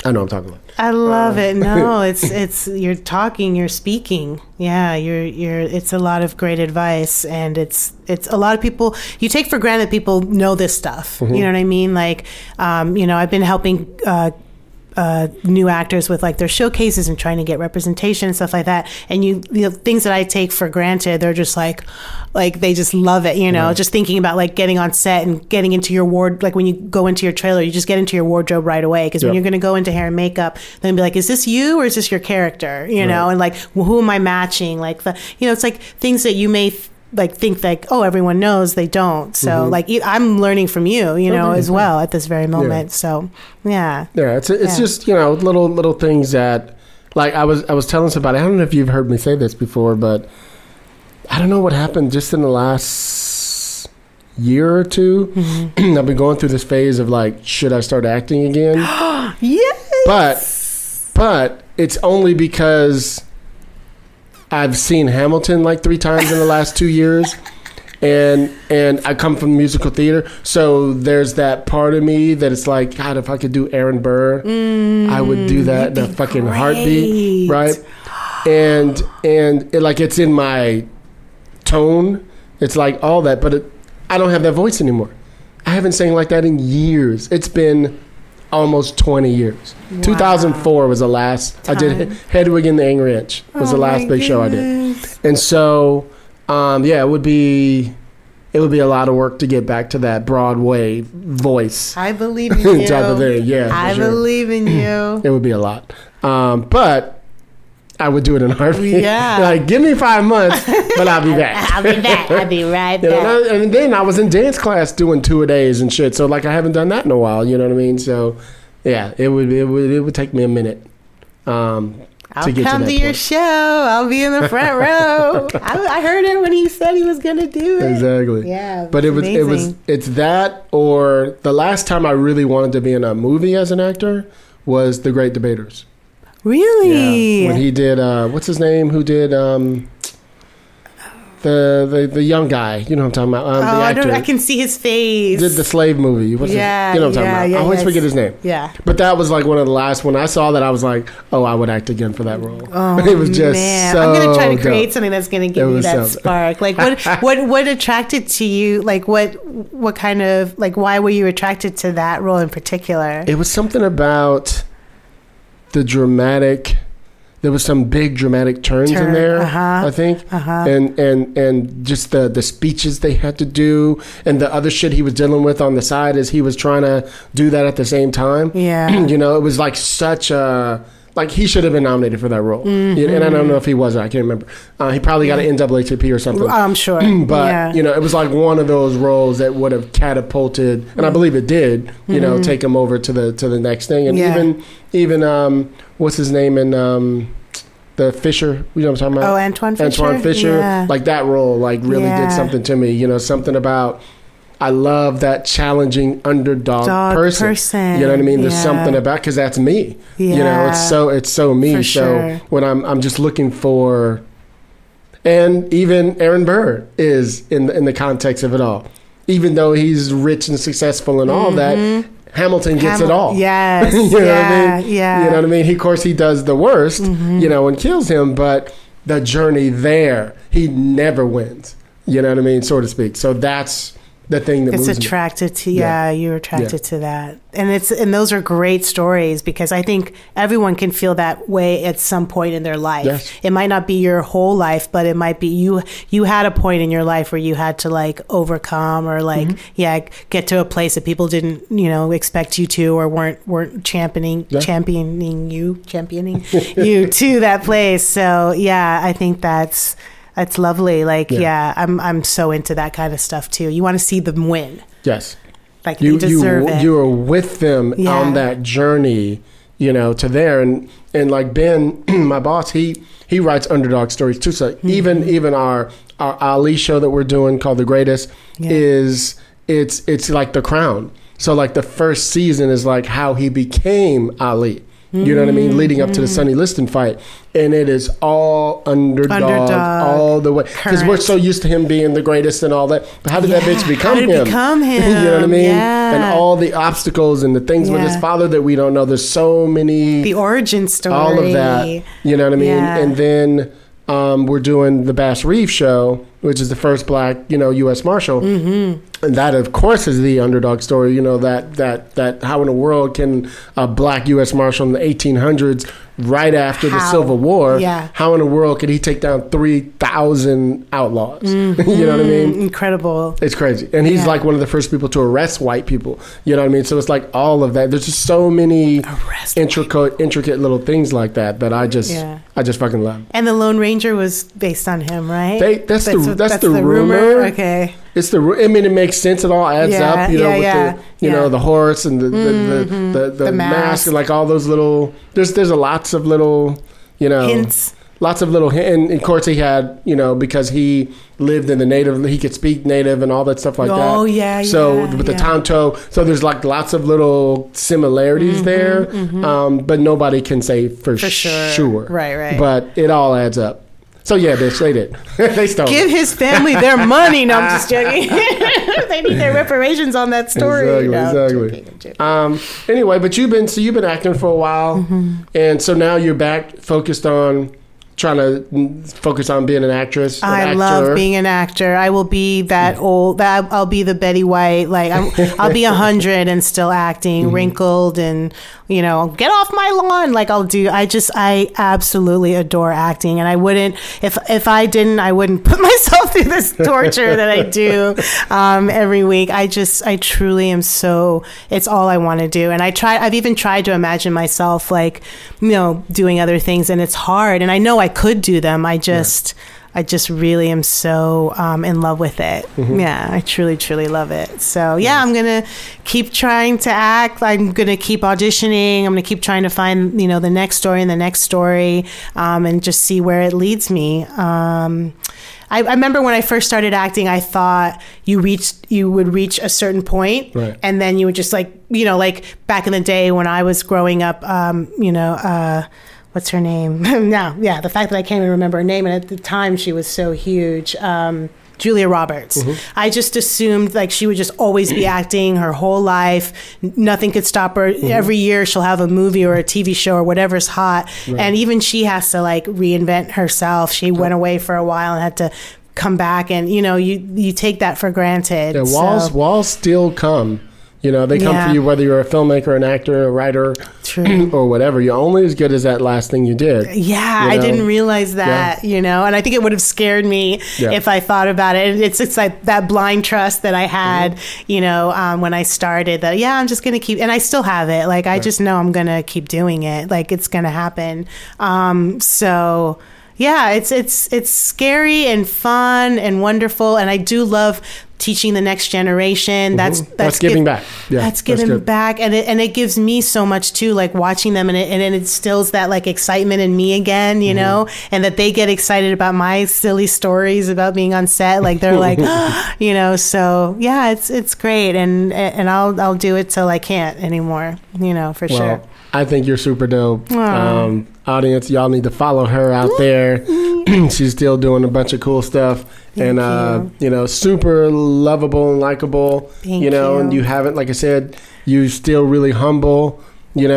I know I'm talking about. I love it. No, it's you're talking, you're speaking. Yeah, you're it's a lot of great advice, and it's a lot of people you take for granted people know this stuff. You know what I mean? Like, I've been helping new actors with like their showcases and trying to get representation and stuff like that. And things that I take for granted, they're just like they just love it, just thinking about like getting on set and getting into your ward. Like when you go into your trailer, you just get into your wardrobe right away. Because when you're going to go into hair and makeup, then be like, is this you or is this your character? Know, and like, well, who am I matching? Like it's like things that you may think like, oh, everyone knows, they don't. So like I'm learning from you, as well at this very moment. So it's just little things that, like I was telling somebody, I don't know if you've heard me say this before, but I don't know what happened just in the last year or two. I've been going through this phase of like, should I start acting again? Yes. But it's only because I've seen Hamilton like 3 times in the last 2 years, and I come from musical theater, so there's that part of me that it's like, God, if I could do Aaron Burr, I would do that in a fucking heartbeat, right? And it's in my tone, it's like all that, but I don't have that voice anymore. I haven't sang like that in years. It's been almost 20 years. Wow. 2004 was the last time. I did Hedwig and the Angry Inch was the last big show I did. And so it would be a lot of work to get back to that Broadway voice. I believe in you. Type of thing. Yeah, I believe in you. It would be a lot. But I would do it in a heartbeat. Yeah. Like, give me 5 months, but I'll be back. I'll be back. I'll be right back. And then I was in dance class doing 2-a-days and shit. So, like, I haven't done that in a while. You know what I mean? So, yeah, it would take me a minute I'll come to your show. I'll be in the front row. I heard it when he said he was going to do it. Exactly. Yeah. But it's that, or the last time I really wanted to be in a movie as an actor was The Great Debaters. Really? Yeah. When he did, what's his name? Who did the young guy? You know what I'm talking about? The actor. I can see his face. Did the slave movie? You know what I'm talking about? I always forget his name. Yeah. But that was like one of the last. When I saw that, I was like, oh, I would act again for that role. Oh, it was just so I'm gonna try to create dope. something that's gonna give me that spark. Like what attracted to you? Like what kind of, like, why were you attracted to that role in particular? It was something about the dramatic. There was some big dramatic turns in there, I think, and just the speeches they had to do, and the other shit he was dealing with on the side as he was trying to do that at the same time. Yeah, it was like such a, like, he should have been nominated for that role, and I don't know if he was. I can't remember. He probably got an NAACP or something. I'm sure, but it was like one of those roles that would have catapulted, and I believe it did. Take him over to the next thing, and even what's his name in the Fisher, you know what I'm talking about? Oh, Antoine Fisher. Antoine Fisher, like that role, like really did something to me. Something about, I love that challenging underdog person. You know what I mean? There's something about, because that's me. Yeah. It's so me. For so sure. when I'm just looking for, and even Aaron Burr is in the context of it all, even though he's rich and successful and all that. Hamilton gets it all. Yes. You know what I mean? Yeah. You know what I mean? Of course, he does the worst, and kills him, but the journey there, he never wins. You know what I mean? So to speak. So that's the thing that it's moves attracted to. You're attracted to that, and those are great stories, because I think everyone can feel that way at some point in their life. Yes. It might not be your whole life, but it might be you had a point in your life where you had to like overcome, or like get to a place that people didn't expect you to, or weren't championing you to that place. So I think that's lovely. Like, I'm so into that kind of stuff too. You want to see them win. Yes. Like, you deserve it. You are with them on that journey, to there. And like Ben, my boss, he writes underdog stories too. So even our Ali show that we're doing called The Greatest is, it's like The Crown. So like the first season is like how he became Ali. You know what I mean? Leading up to the Sonny Liston fight. And it is all underdog all the way. Because we're so used to him being the greatest and all that. But how did that bitch become him? Become him? You know what I mean? Yeah. And all the obstacles and the things with his father that we don't know. There's so many. The origin story. All of that. You know what I mean? Yeah. And then we're doing the Bass Reeves show, which is the first black, U.S. Marshal. Mm-hmm. And that, of course, is the underdog story. You know, that how in the world can a black U.S. Marshal in the 1800s, right after the Civil War, how in the world could he take down 3,000 outlaws? Mm-hmm. You know what I mean? Incredible. It's crazy. And he's like one of the first people to arrest white people. You know what I mean? So it's like all of that. There's just so many intricate little things like that I just fucking love. And the Lone Ranger was based on him, right? That's the rumor. Okay. It's it makes sense. It all adds up, with the horse and the mask and like all those little. There's lots of little, hints. Lots of little hints. And of course he had, because he lived in the native, he could speak native and all that stuff like that. Oh yeah. So with the Tonto, so there's like lots of little similarities there, but nobody can say for sure. Right. But it all adds up. So yeah, bitch, they did. They stole. Give his family their money. No, I'm just joking. They need their reparations on that story. Exactly. I'm joking. Anyway, but you've been acting for a while, and so now you're back focused on trying to focus on being an actress. I love being an actor. I will be that old. I'll be the Betty White. Like I'll be 100 and still acting, wrinkled, and get off my lawn. Like I absolutely adore acting, and I wouldn't if I didn't, I wouldn't put myself through this torture that I do every week. I truly am so. It's all I want to do, and I've even tried to imagine myself like doing other things, and it's hard. And I know I could do them. I just really am so in love with it. Yeah, I truly love it. So yeah, I'm gonna keep trying to act. I'm gonna keep auditioning. I'm gonna keep trying to find the next story and the next story, and just see where it leads me. I remember when I first started acting, I thought you would reach a certain point, and then you would just like back in the day when I was growing up, what's her name? The fact that I can't even remember her name, and at the time she was so huge. Julia Roberts. I just assumed like she would just always be acting her whole life. Nothing could stop her. Every year she'll have a movie or a TV show or whatever's hot. And even she has to like reinvent herself. She went away for a while and had to come back, and you take that for granted. Yeah, walls still come. They come for you whether you're a filmmaker, an actor, a writer, or whatever. You're only as good as that last thing you did. Yeah, I didn't realize that, and I think it would have scared me if I thought about it. It's like that blind trust that I had, when I started that, I'm just going to keep, and I still have it. Like, I just know I'm going to keep doing it. Like, it's going to happen. So... yeah, it's scary and fun and wonderful, and I do love teaching the next generation. That's giving back. Yeah, that's giving back, and it gives me so much too. Like watching them, and it instills that like excitement in me again, and that they get excited about my silly stories about being on set. Like they're like, So yeah, it's great, and I'll do it till I can't anymore. For sure. I think you're super dope. Audience, y'all need to follow her out there. She's still doing a bunch of cool stuff. Thank and super lovable and likable. Thank you. And you haven't, like I said, you still really humble. And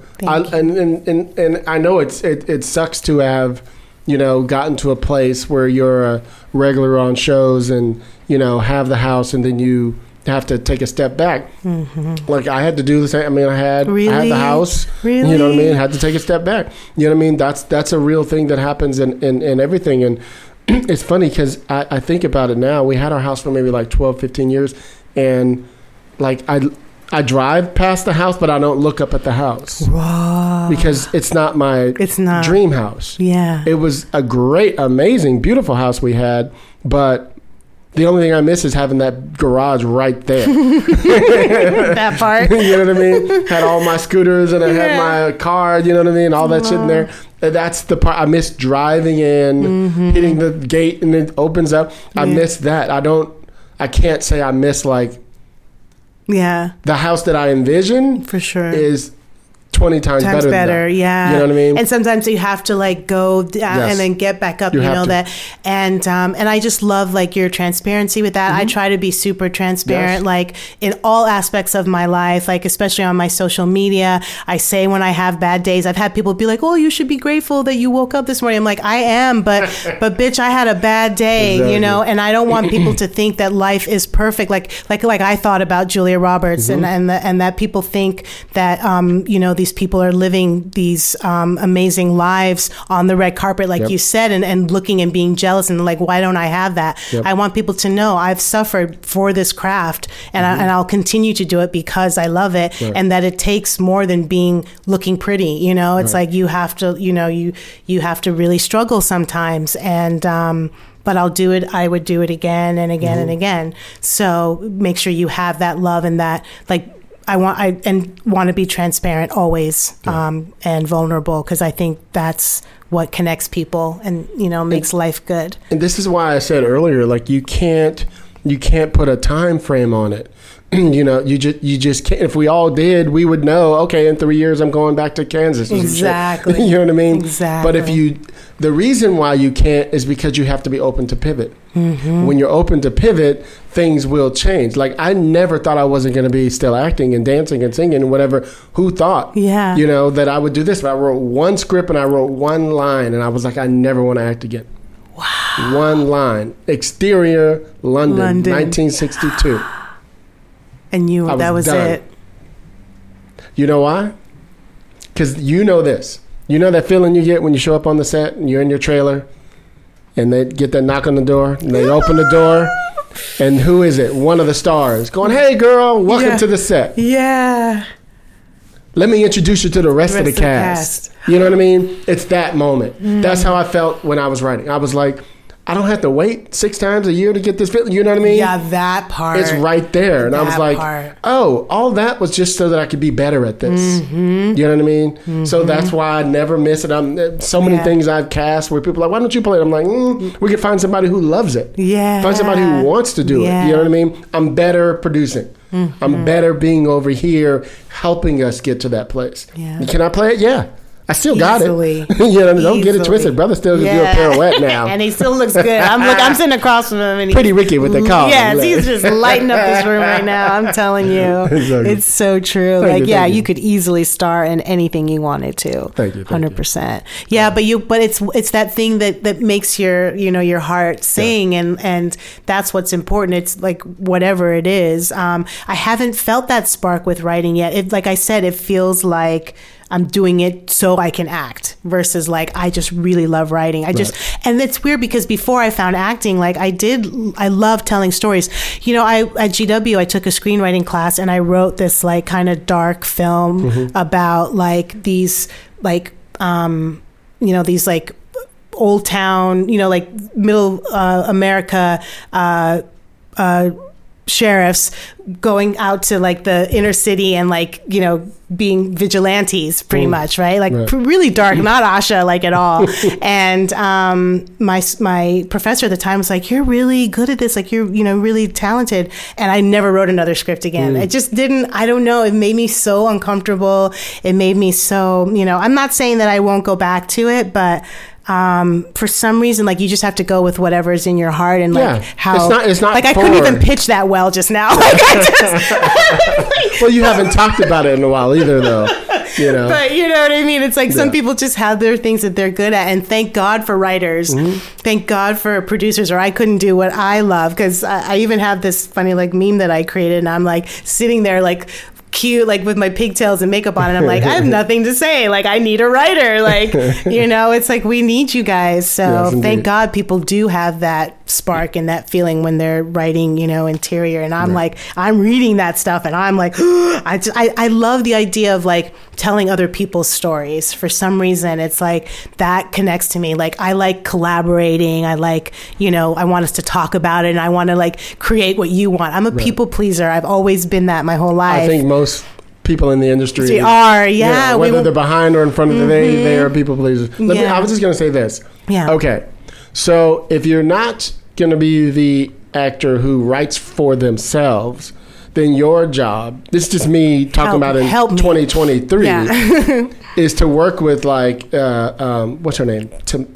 I know it sucks to have gotten to a place where you're a regular on shows and have the house, and then you have to take a step back. Like I had to do the same. I mean, I had the house. Really? You know what I mean? Had to take a step back. You know what I mean? That's a real thing that happens in everything. And it's funny because I think about it now. We had our house for maybe like 12, 15 years, and like I drive past the house, but I don't look up at the house. Wow. Because it's not my dream house. Yeah. It was a great, amazing, beautiful house we had, but the only thing I miss is having that garage right there. That part. You know what I mean? Had all my scooters and I had my car, you know what I mean? All that shit in there. That's the part. I miss driving in, hitting the gate and it opens up. I miss that. I can't say I miss like the house that I envision for sure is 20 times better than that. Yeah. You know what I mean? And sometimes you have to like go and then get back up, you know that. And I just love like your transparency with that. I try to be super transparent, like in all aspects of my life, like especially on my social media. I say when I have bad days. I've had people be like, "Oh, you should be grateful that you woke up this morning." I'm like, I am, but bitch, I had a bad day, you know, and I don't want people to think that life is perfect. Like I thought about Julia Roberts and that people think that, you know, these people are living these amazing lives on the red carpet, like you said, and looking and being jealous and like, why don't I have that? I want people to know I've suffered for this craft and I'll continue to do it because I love it, and that it takes more than looking pretty. You know, it's like you have to, you know, you have to really struggle sometimes, and but I'll do it. I would do it again and again and again. So make sure you have that love and that like. I want to be transparent always, and vulnerable, because I think that's what connects people and, you know, makes life good. And this is why I said earlier, like you can't put a time frame on it. You know, you just can't. If we all did, we would know, okay, in 3 years I'm going back to Kansas. Exactly. You know what I mean? Exactly. But the reason why you can't is because you have to be open to pivot. When you're open to pivot, things will change. Like I never thought I wasn't going to be still acting and dancing and singing and whatever. Who thought? Yeah. You know, that I would do this. But I wrote one script and I wrote one line and I was like, I never want to act again. Wow. One line. Exterior, London. 1962. And that was done. It. You know why? Because you know this. You know that feeling you get when you show up on the set and you're in your trailer and they get that knock on the door and they open the door and who is it? One of the stars going, "Hey girl, welcome to the set. Yeah. Let me introduce you to the rest of the cast." You know what I mean? It's that moment. That's how I felt when I was writing. I was like, I don't have to wait 6 times a year to get this feeling. You know what I mean? Yeah, that part. It's right there. And I was like, oh, all that was just so that I could be better at this. You know what I mean? So that's why I never miss it. So many things I've cast where people are like, why don't you play it? I'm like, we could find somebody who loves it. Yeah. Find somebody who wants to do it. You know what I mean? I'm better producing. I'm better being over here helping us get to that place. Yeah. Can I play it? Yeah. I still got it. You know, don't get it twisted. Brother still can do a pirouette now. And he still looks good. I'm sitting across from him. And Pretty Ricky with the car. Yes, he's just lighting up this room right now. I'm telling you. It's so true. Thank you could easily star in anything you wanted to. Thank you. 100%. Yeah, but it's that thing that makes your heart sing, and that's what's important. It's like whatever it is. I haven't felt that spark with writing yet. Like I said, it feels like I'm doing it so I can act versus like, I just really love writing. And it's weird because before I found acting, like I love telling stories. You know, at GW, I took a screenwriting class and I wrote this like kind of dark film about like these like, these like old town, like middle America, sheriffs going out to like the inner city and like, being vigilantes pretty much, right? Like really dark, not Asha like at all. And my professor at the time was like, "You're really good at this. Like you're, really talented." And I never wrote another script again. It just didn't, I don't know. It made me so uncomfortable. It made me so, I'm not saying that I won't go back to it, but for some reason, like you just have to go with whatever's in your heart and like how it's not like I couldn't even pitch that well just now. Like well, you haven't talked about it in a while either, though. But you know what I mean? It's like some people just have their things that they're good at, and thank God for writers. Thank God for producers, or I couldn't do what I love, because I even have this funny like meme that I created, and I'm like sitting there like cute, like with my pigtails and makeup on, and I'm like, I have nothing to say. Like, I need a writer. Like, it's like we need you guys. So thank God people do have that spark and that feeling when they're writing, interior. And I'm like, I'm reading that stuff, and I'm like, I love the idea of like telling other people's stories. For some reason, it's like that connects to me. Like, I like collaborating. I like, I want us to talk about it, and I want to like create what you want. I'm a people pleaser. I've always been that my whole life. I think most people in the industry we are, whether they're behind or in front of they are people pleasers. I was just going to say this. Yeah. Okay. So if you're not going to be the actor who writes for themselves, then your job, this is just me talking about in 2023, is to work with like, what's her name?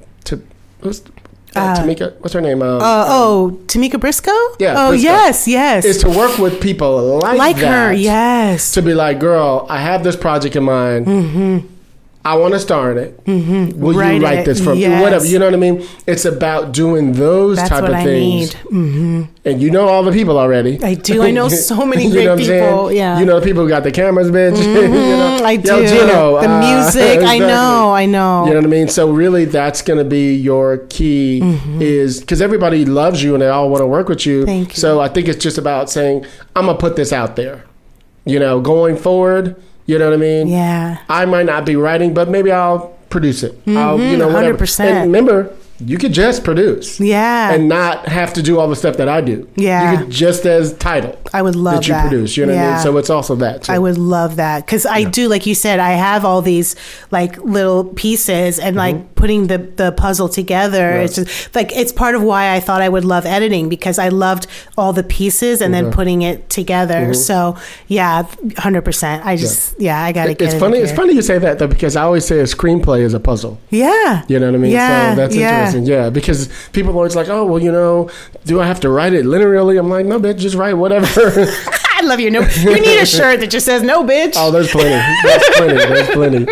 Tamika, what's her name? Tamika Briscoe? Yeah. Oh, Briscoe. yes. Is to work with people like that, her, yes. To be like, girl, I have this project in mind. Mm-hmm. I want to star in it. Mm-hmm. Will you write this for me? Whatever. You know what I mean? It's about doing those type of things. Mm-hmm. And you know all the people already. I do. I know so many great people. Yeah. You know the people who got the cameras, bitch. Mm-hmm. You know? I do. Gino, the music. Exactly. I know. You know what I mean? So really that's going to be your key is because everybody loves you and they all want to work with you. Thank you. So I think it's just about saying, I'm going to put this out there. You know, going forward. You know what I mean? Yeah. I might not be writing, but maybe I'll produce it. I'll, whatever. 100%. And remember, you could just produce. Yeah. And not have to do all the stuff that I do. Yeah. You could just as title. I would love that. That you produce. You know what I mean? So it's also that too. I would love that. Because I do, like you said, I have all these like little pieces and like putting the puzzle together. Right. It's just like, it's part of why I thought I would love editing because I loved all the pieces and then putting it together. So yeah, 100%. I just, I got to get it. It's funny. It's funny you say that though, because I always say a screenplay is a puzzle. Yeah. You know what I mean? Yeah. So that's interesting. Yeah. Because people are always like, oh, well, you know, do I have to write it literally? I'm like, no, bitch, just write whatever. I love you. No, you need a shirt that just says no, bitch. Oh, there's plenty.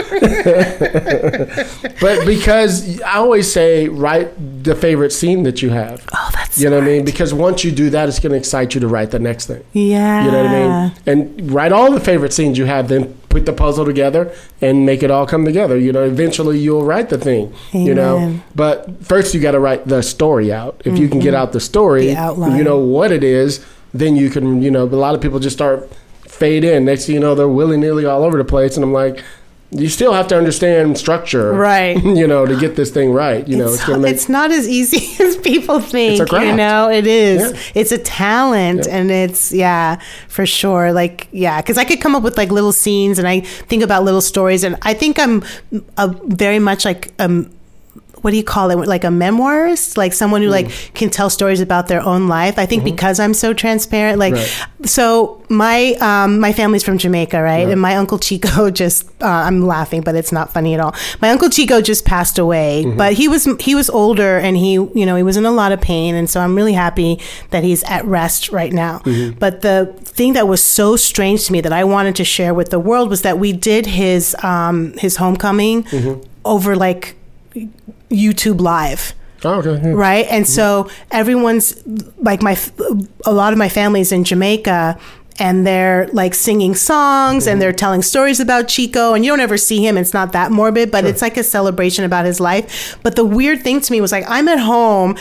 But because I always say, write the favorite scene that you have. Oh, that's you know what I mean? Because once you do that, it's going to excite you to write the next thing. Yeah. You know what I mean? And write all the favorite scenes you have, then put the puzzle together and make it all come together. You know, eventually you'll write the thing. Amen. You know, but first you got to write the story out. If you can get out the story, the outline. You know what it is, then you can, you know, a lot of people just start fade in. Next thing you know, they're willy-nilly all over the place. And I'm like, you still have to understand structure, right? You know, to get this thing right. You know, it's not as easy as people think. It's a craft. You know, it is. Yeah. It's a talent, yeah. And it's for sure. Like because I could come up with like little scenes, and I think about little stories, and I think I'm very much like what do you call it? Like a memoirist, like someone who like can tell stories about their own life. I think because I'm so transparent, like, so my family's from Jamaica, right? Yeah. And my Uncle Chico just, I'm laughing, but it's not funny at all. My Uncle Chico just passed away, but he was older and he was in a lot of pain. And so I'm really happy that he's at rest right now. But the thing that was so strange to me that I wanted to share with the world was that we did his homecoming over like YouTube Live. Oh, okay. Yeah. Right. And so everyone's like a lot of my family's in Jamaica and they're like singing songs and they're telling stories about Chico, and you don't ever see him. It's not that morbid, but it's like a celebration about his life. But the weird thing to me was like, I'm at home.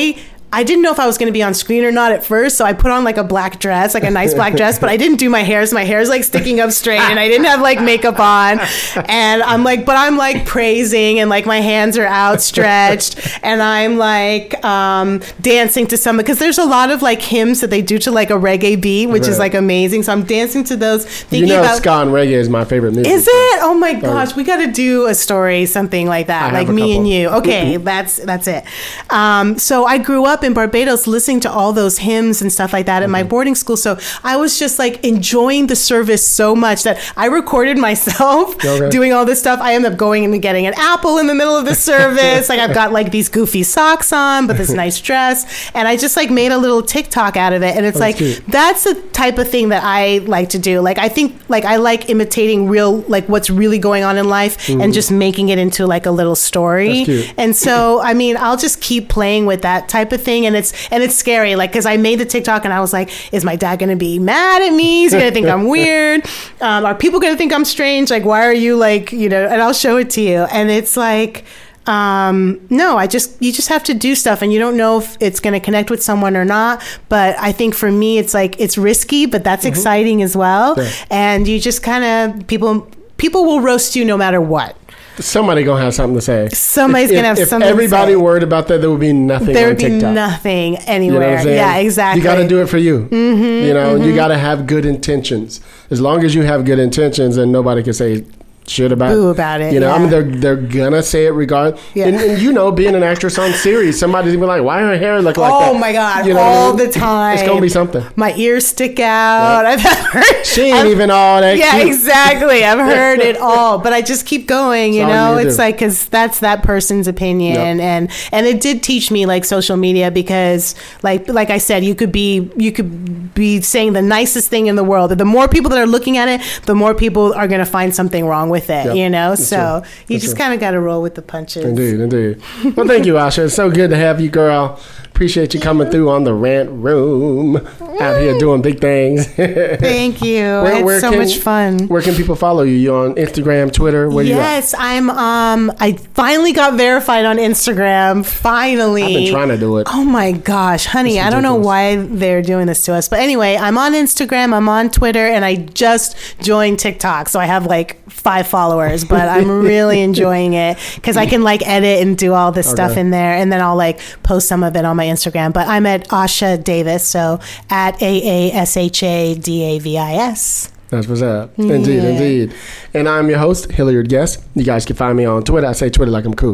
I didn't know if I was going to be on screen or not at first, so I put on like a black dress, like a nice black dress, but I didn't do my hair, so my hair's like sticking up straight, and I didn't have like makeup on, and I'm like praising, and like my hands are outstretched, and I'm like dancing to some, because there's a lot of like hymns that they do to like a reggae beat, which is like amazing, so I'm dancing to those, thinking about ska and reggae is my favorite music. Is it? Oh my gosh, we got to do a story, something like that, like me and you. Okay, that's it. So I grew up in Barbados listening to all those hymns and stuff like that at my boarding school, so I was just like enjoying the service so much that I recorded myself doing all this stuff. I ended up going and getting an apple in the middle of the service. Like I've got like these goofy socks on but this nice dress, and I just like made a little TikTok out of it, and it's like cute. That's the type of thing that I like to do. Like I think like I like imitating real, like what's really going on in life and just making it into like a little story. And so I mean I'll just keep playing with that type of thing. And it's scary, like, because I made the TikTok and I was like, is my dad gonna be mad at me? He's gonna think I'm weird. Are people gonna think I'm strange? Like, why are you like, and I'll show it to you. And it's like, no, you just have to do stuff, and you don't know if it's gonna connect with someone or not. But I think for me, it's like, it's risky, but that's exciting as well. Yeah. And you just kind of, people will roast you no matter what. Somebody gonna have something to say. Somebody's gonna have something to say. If everybody worried about that, there would be nothing there on would be TikTok. Nothing anywhere. Yeah, exactly. You got to do it for you. You got to have good intentions. As long as you have good intentions, then nobody can say shit about boo about it. I mean, they're gonna say it regardless. Yeah. And being an actress on series, somebody's gonna be like, "Why her hair look like that?" Oh my god, all the time. It's gonna be something. My ears stick out. Right. I've heard. She ain't even all that. Yeah, cute. Exactly. I've heard it all, but I just keep going. It's like because that's that person's opinion, and it did teach me like social media because like I said, you could be saying the nicest thing in the world. The more people that are looking at it, the more people are gonna find something wrong with it. Yep. So you just kind of got to roll with the punches. Indeed. Well, thank you, Asha. It's so good to have you, girl. Appreciate you coming through on the Rant Room. Out here doing big things. Thank you. It's so much fun. Where can people follow you? You on Instagram, Twitter? Yes, I'm. I finally got verified on Instagram. Finally, I've been trying to do it. Oh my gosh, honey, I don't know why they're doing this to us, but anyway, I'm on Instagram, I'm on Twitter, and I just joined TikTok, so I have like 5 followers, but I'm really enjoying it because I can like edit and do all this stuff in there, and then I'll like post some of it on my Instagram. But I'm at Asha Davis, so at AASHADAVIS. That's what's up. Indeed. And I'm your host, Hilliard Guest. You guys can find me on Twitter. I say Twitter like I'm cool.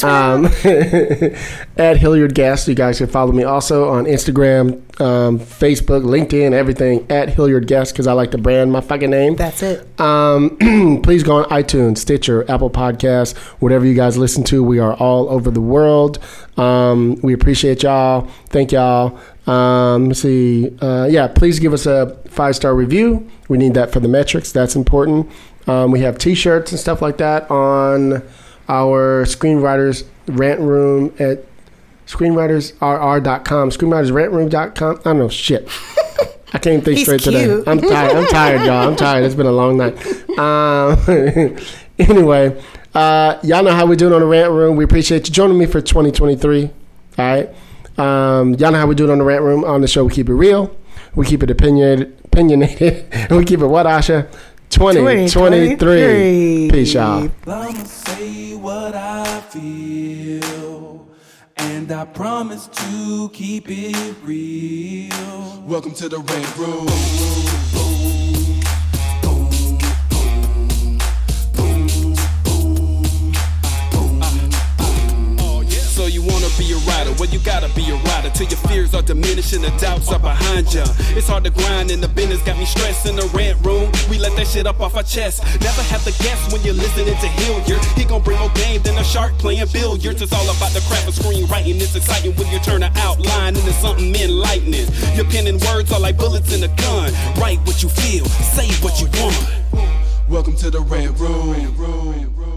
At Hilliard Guest. You guys can follow me also on Instagram, Facebook, LinkedIn, everything at Hilliard Guest because I like to brand my fucking name. That's it. Please go on iTunes, Stitcher, Apple Podcasts, whatever you guys listen to. We are all over the world. We appreciate y'all. Thank y'all. Let's see. Please give us a 5-star review. We need that for the metrics. That's important. We have T-shirts and stuff like that on our Screenwriters Rant Room at screenwritersrr.com, screenwritersrantroom.com. I don't know shit. I can't think straight today. I'm tired, y'all. I'm tired. It's been a long night. Anyway, y'all know how we're doing on the Rant Room. We appreciate you joining me for 2023. All right. Y'all know how we do it on the Rant Room. On the show, we keep it real. We keep it opinionated. And we keep it what, Asha? 2023. Peace, y'all. I'ma say what I feel, and I promise to keep it real. Welcome to the Rant Room. So you wanna be a rider, well you gotta be a rider till your fears are diminishing, the doubts are behind ya. It's hard to grind and the business got me stressed in the Rant Room. We let that shit up off our chest. Never have to guess when you're listening to Hilliard. He gon' bring more game than a shark playing billiards. It's all about the craft of screenwriting. It's exciting when you turn an outline into something enlightening. Your pen and words are like bullets in a gun. Write what you feel, say what you want. Welcome to the Rant Room.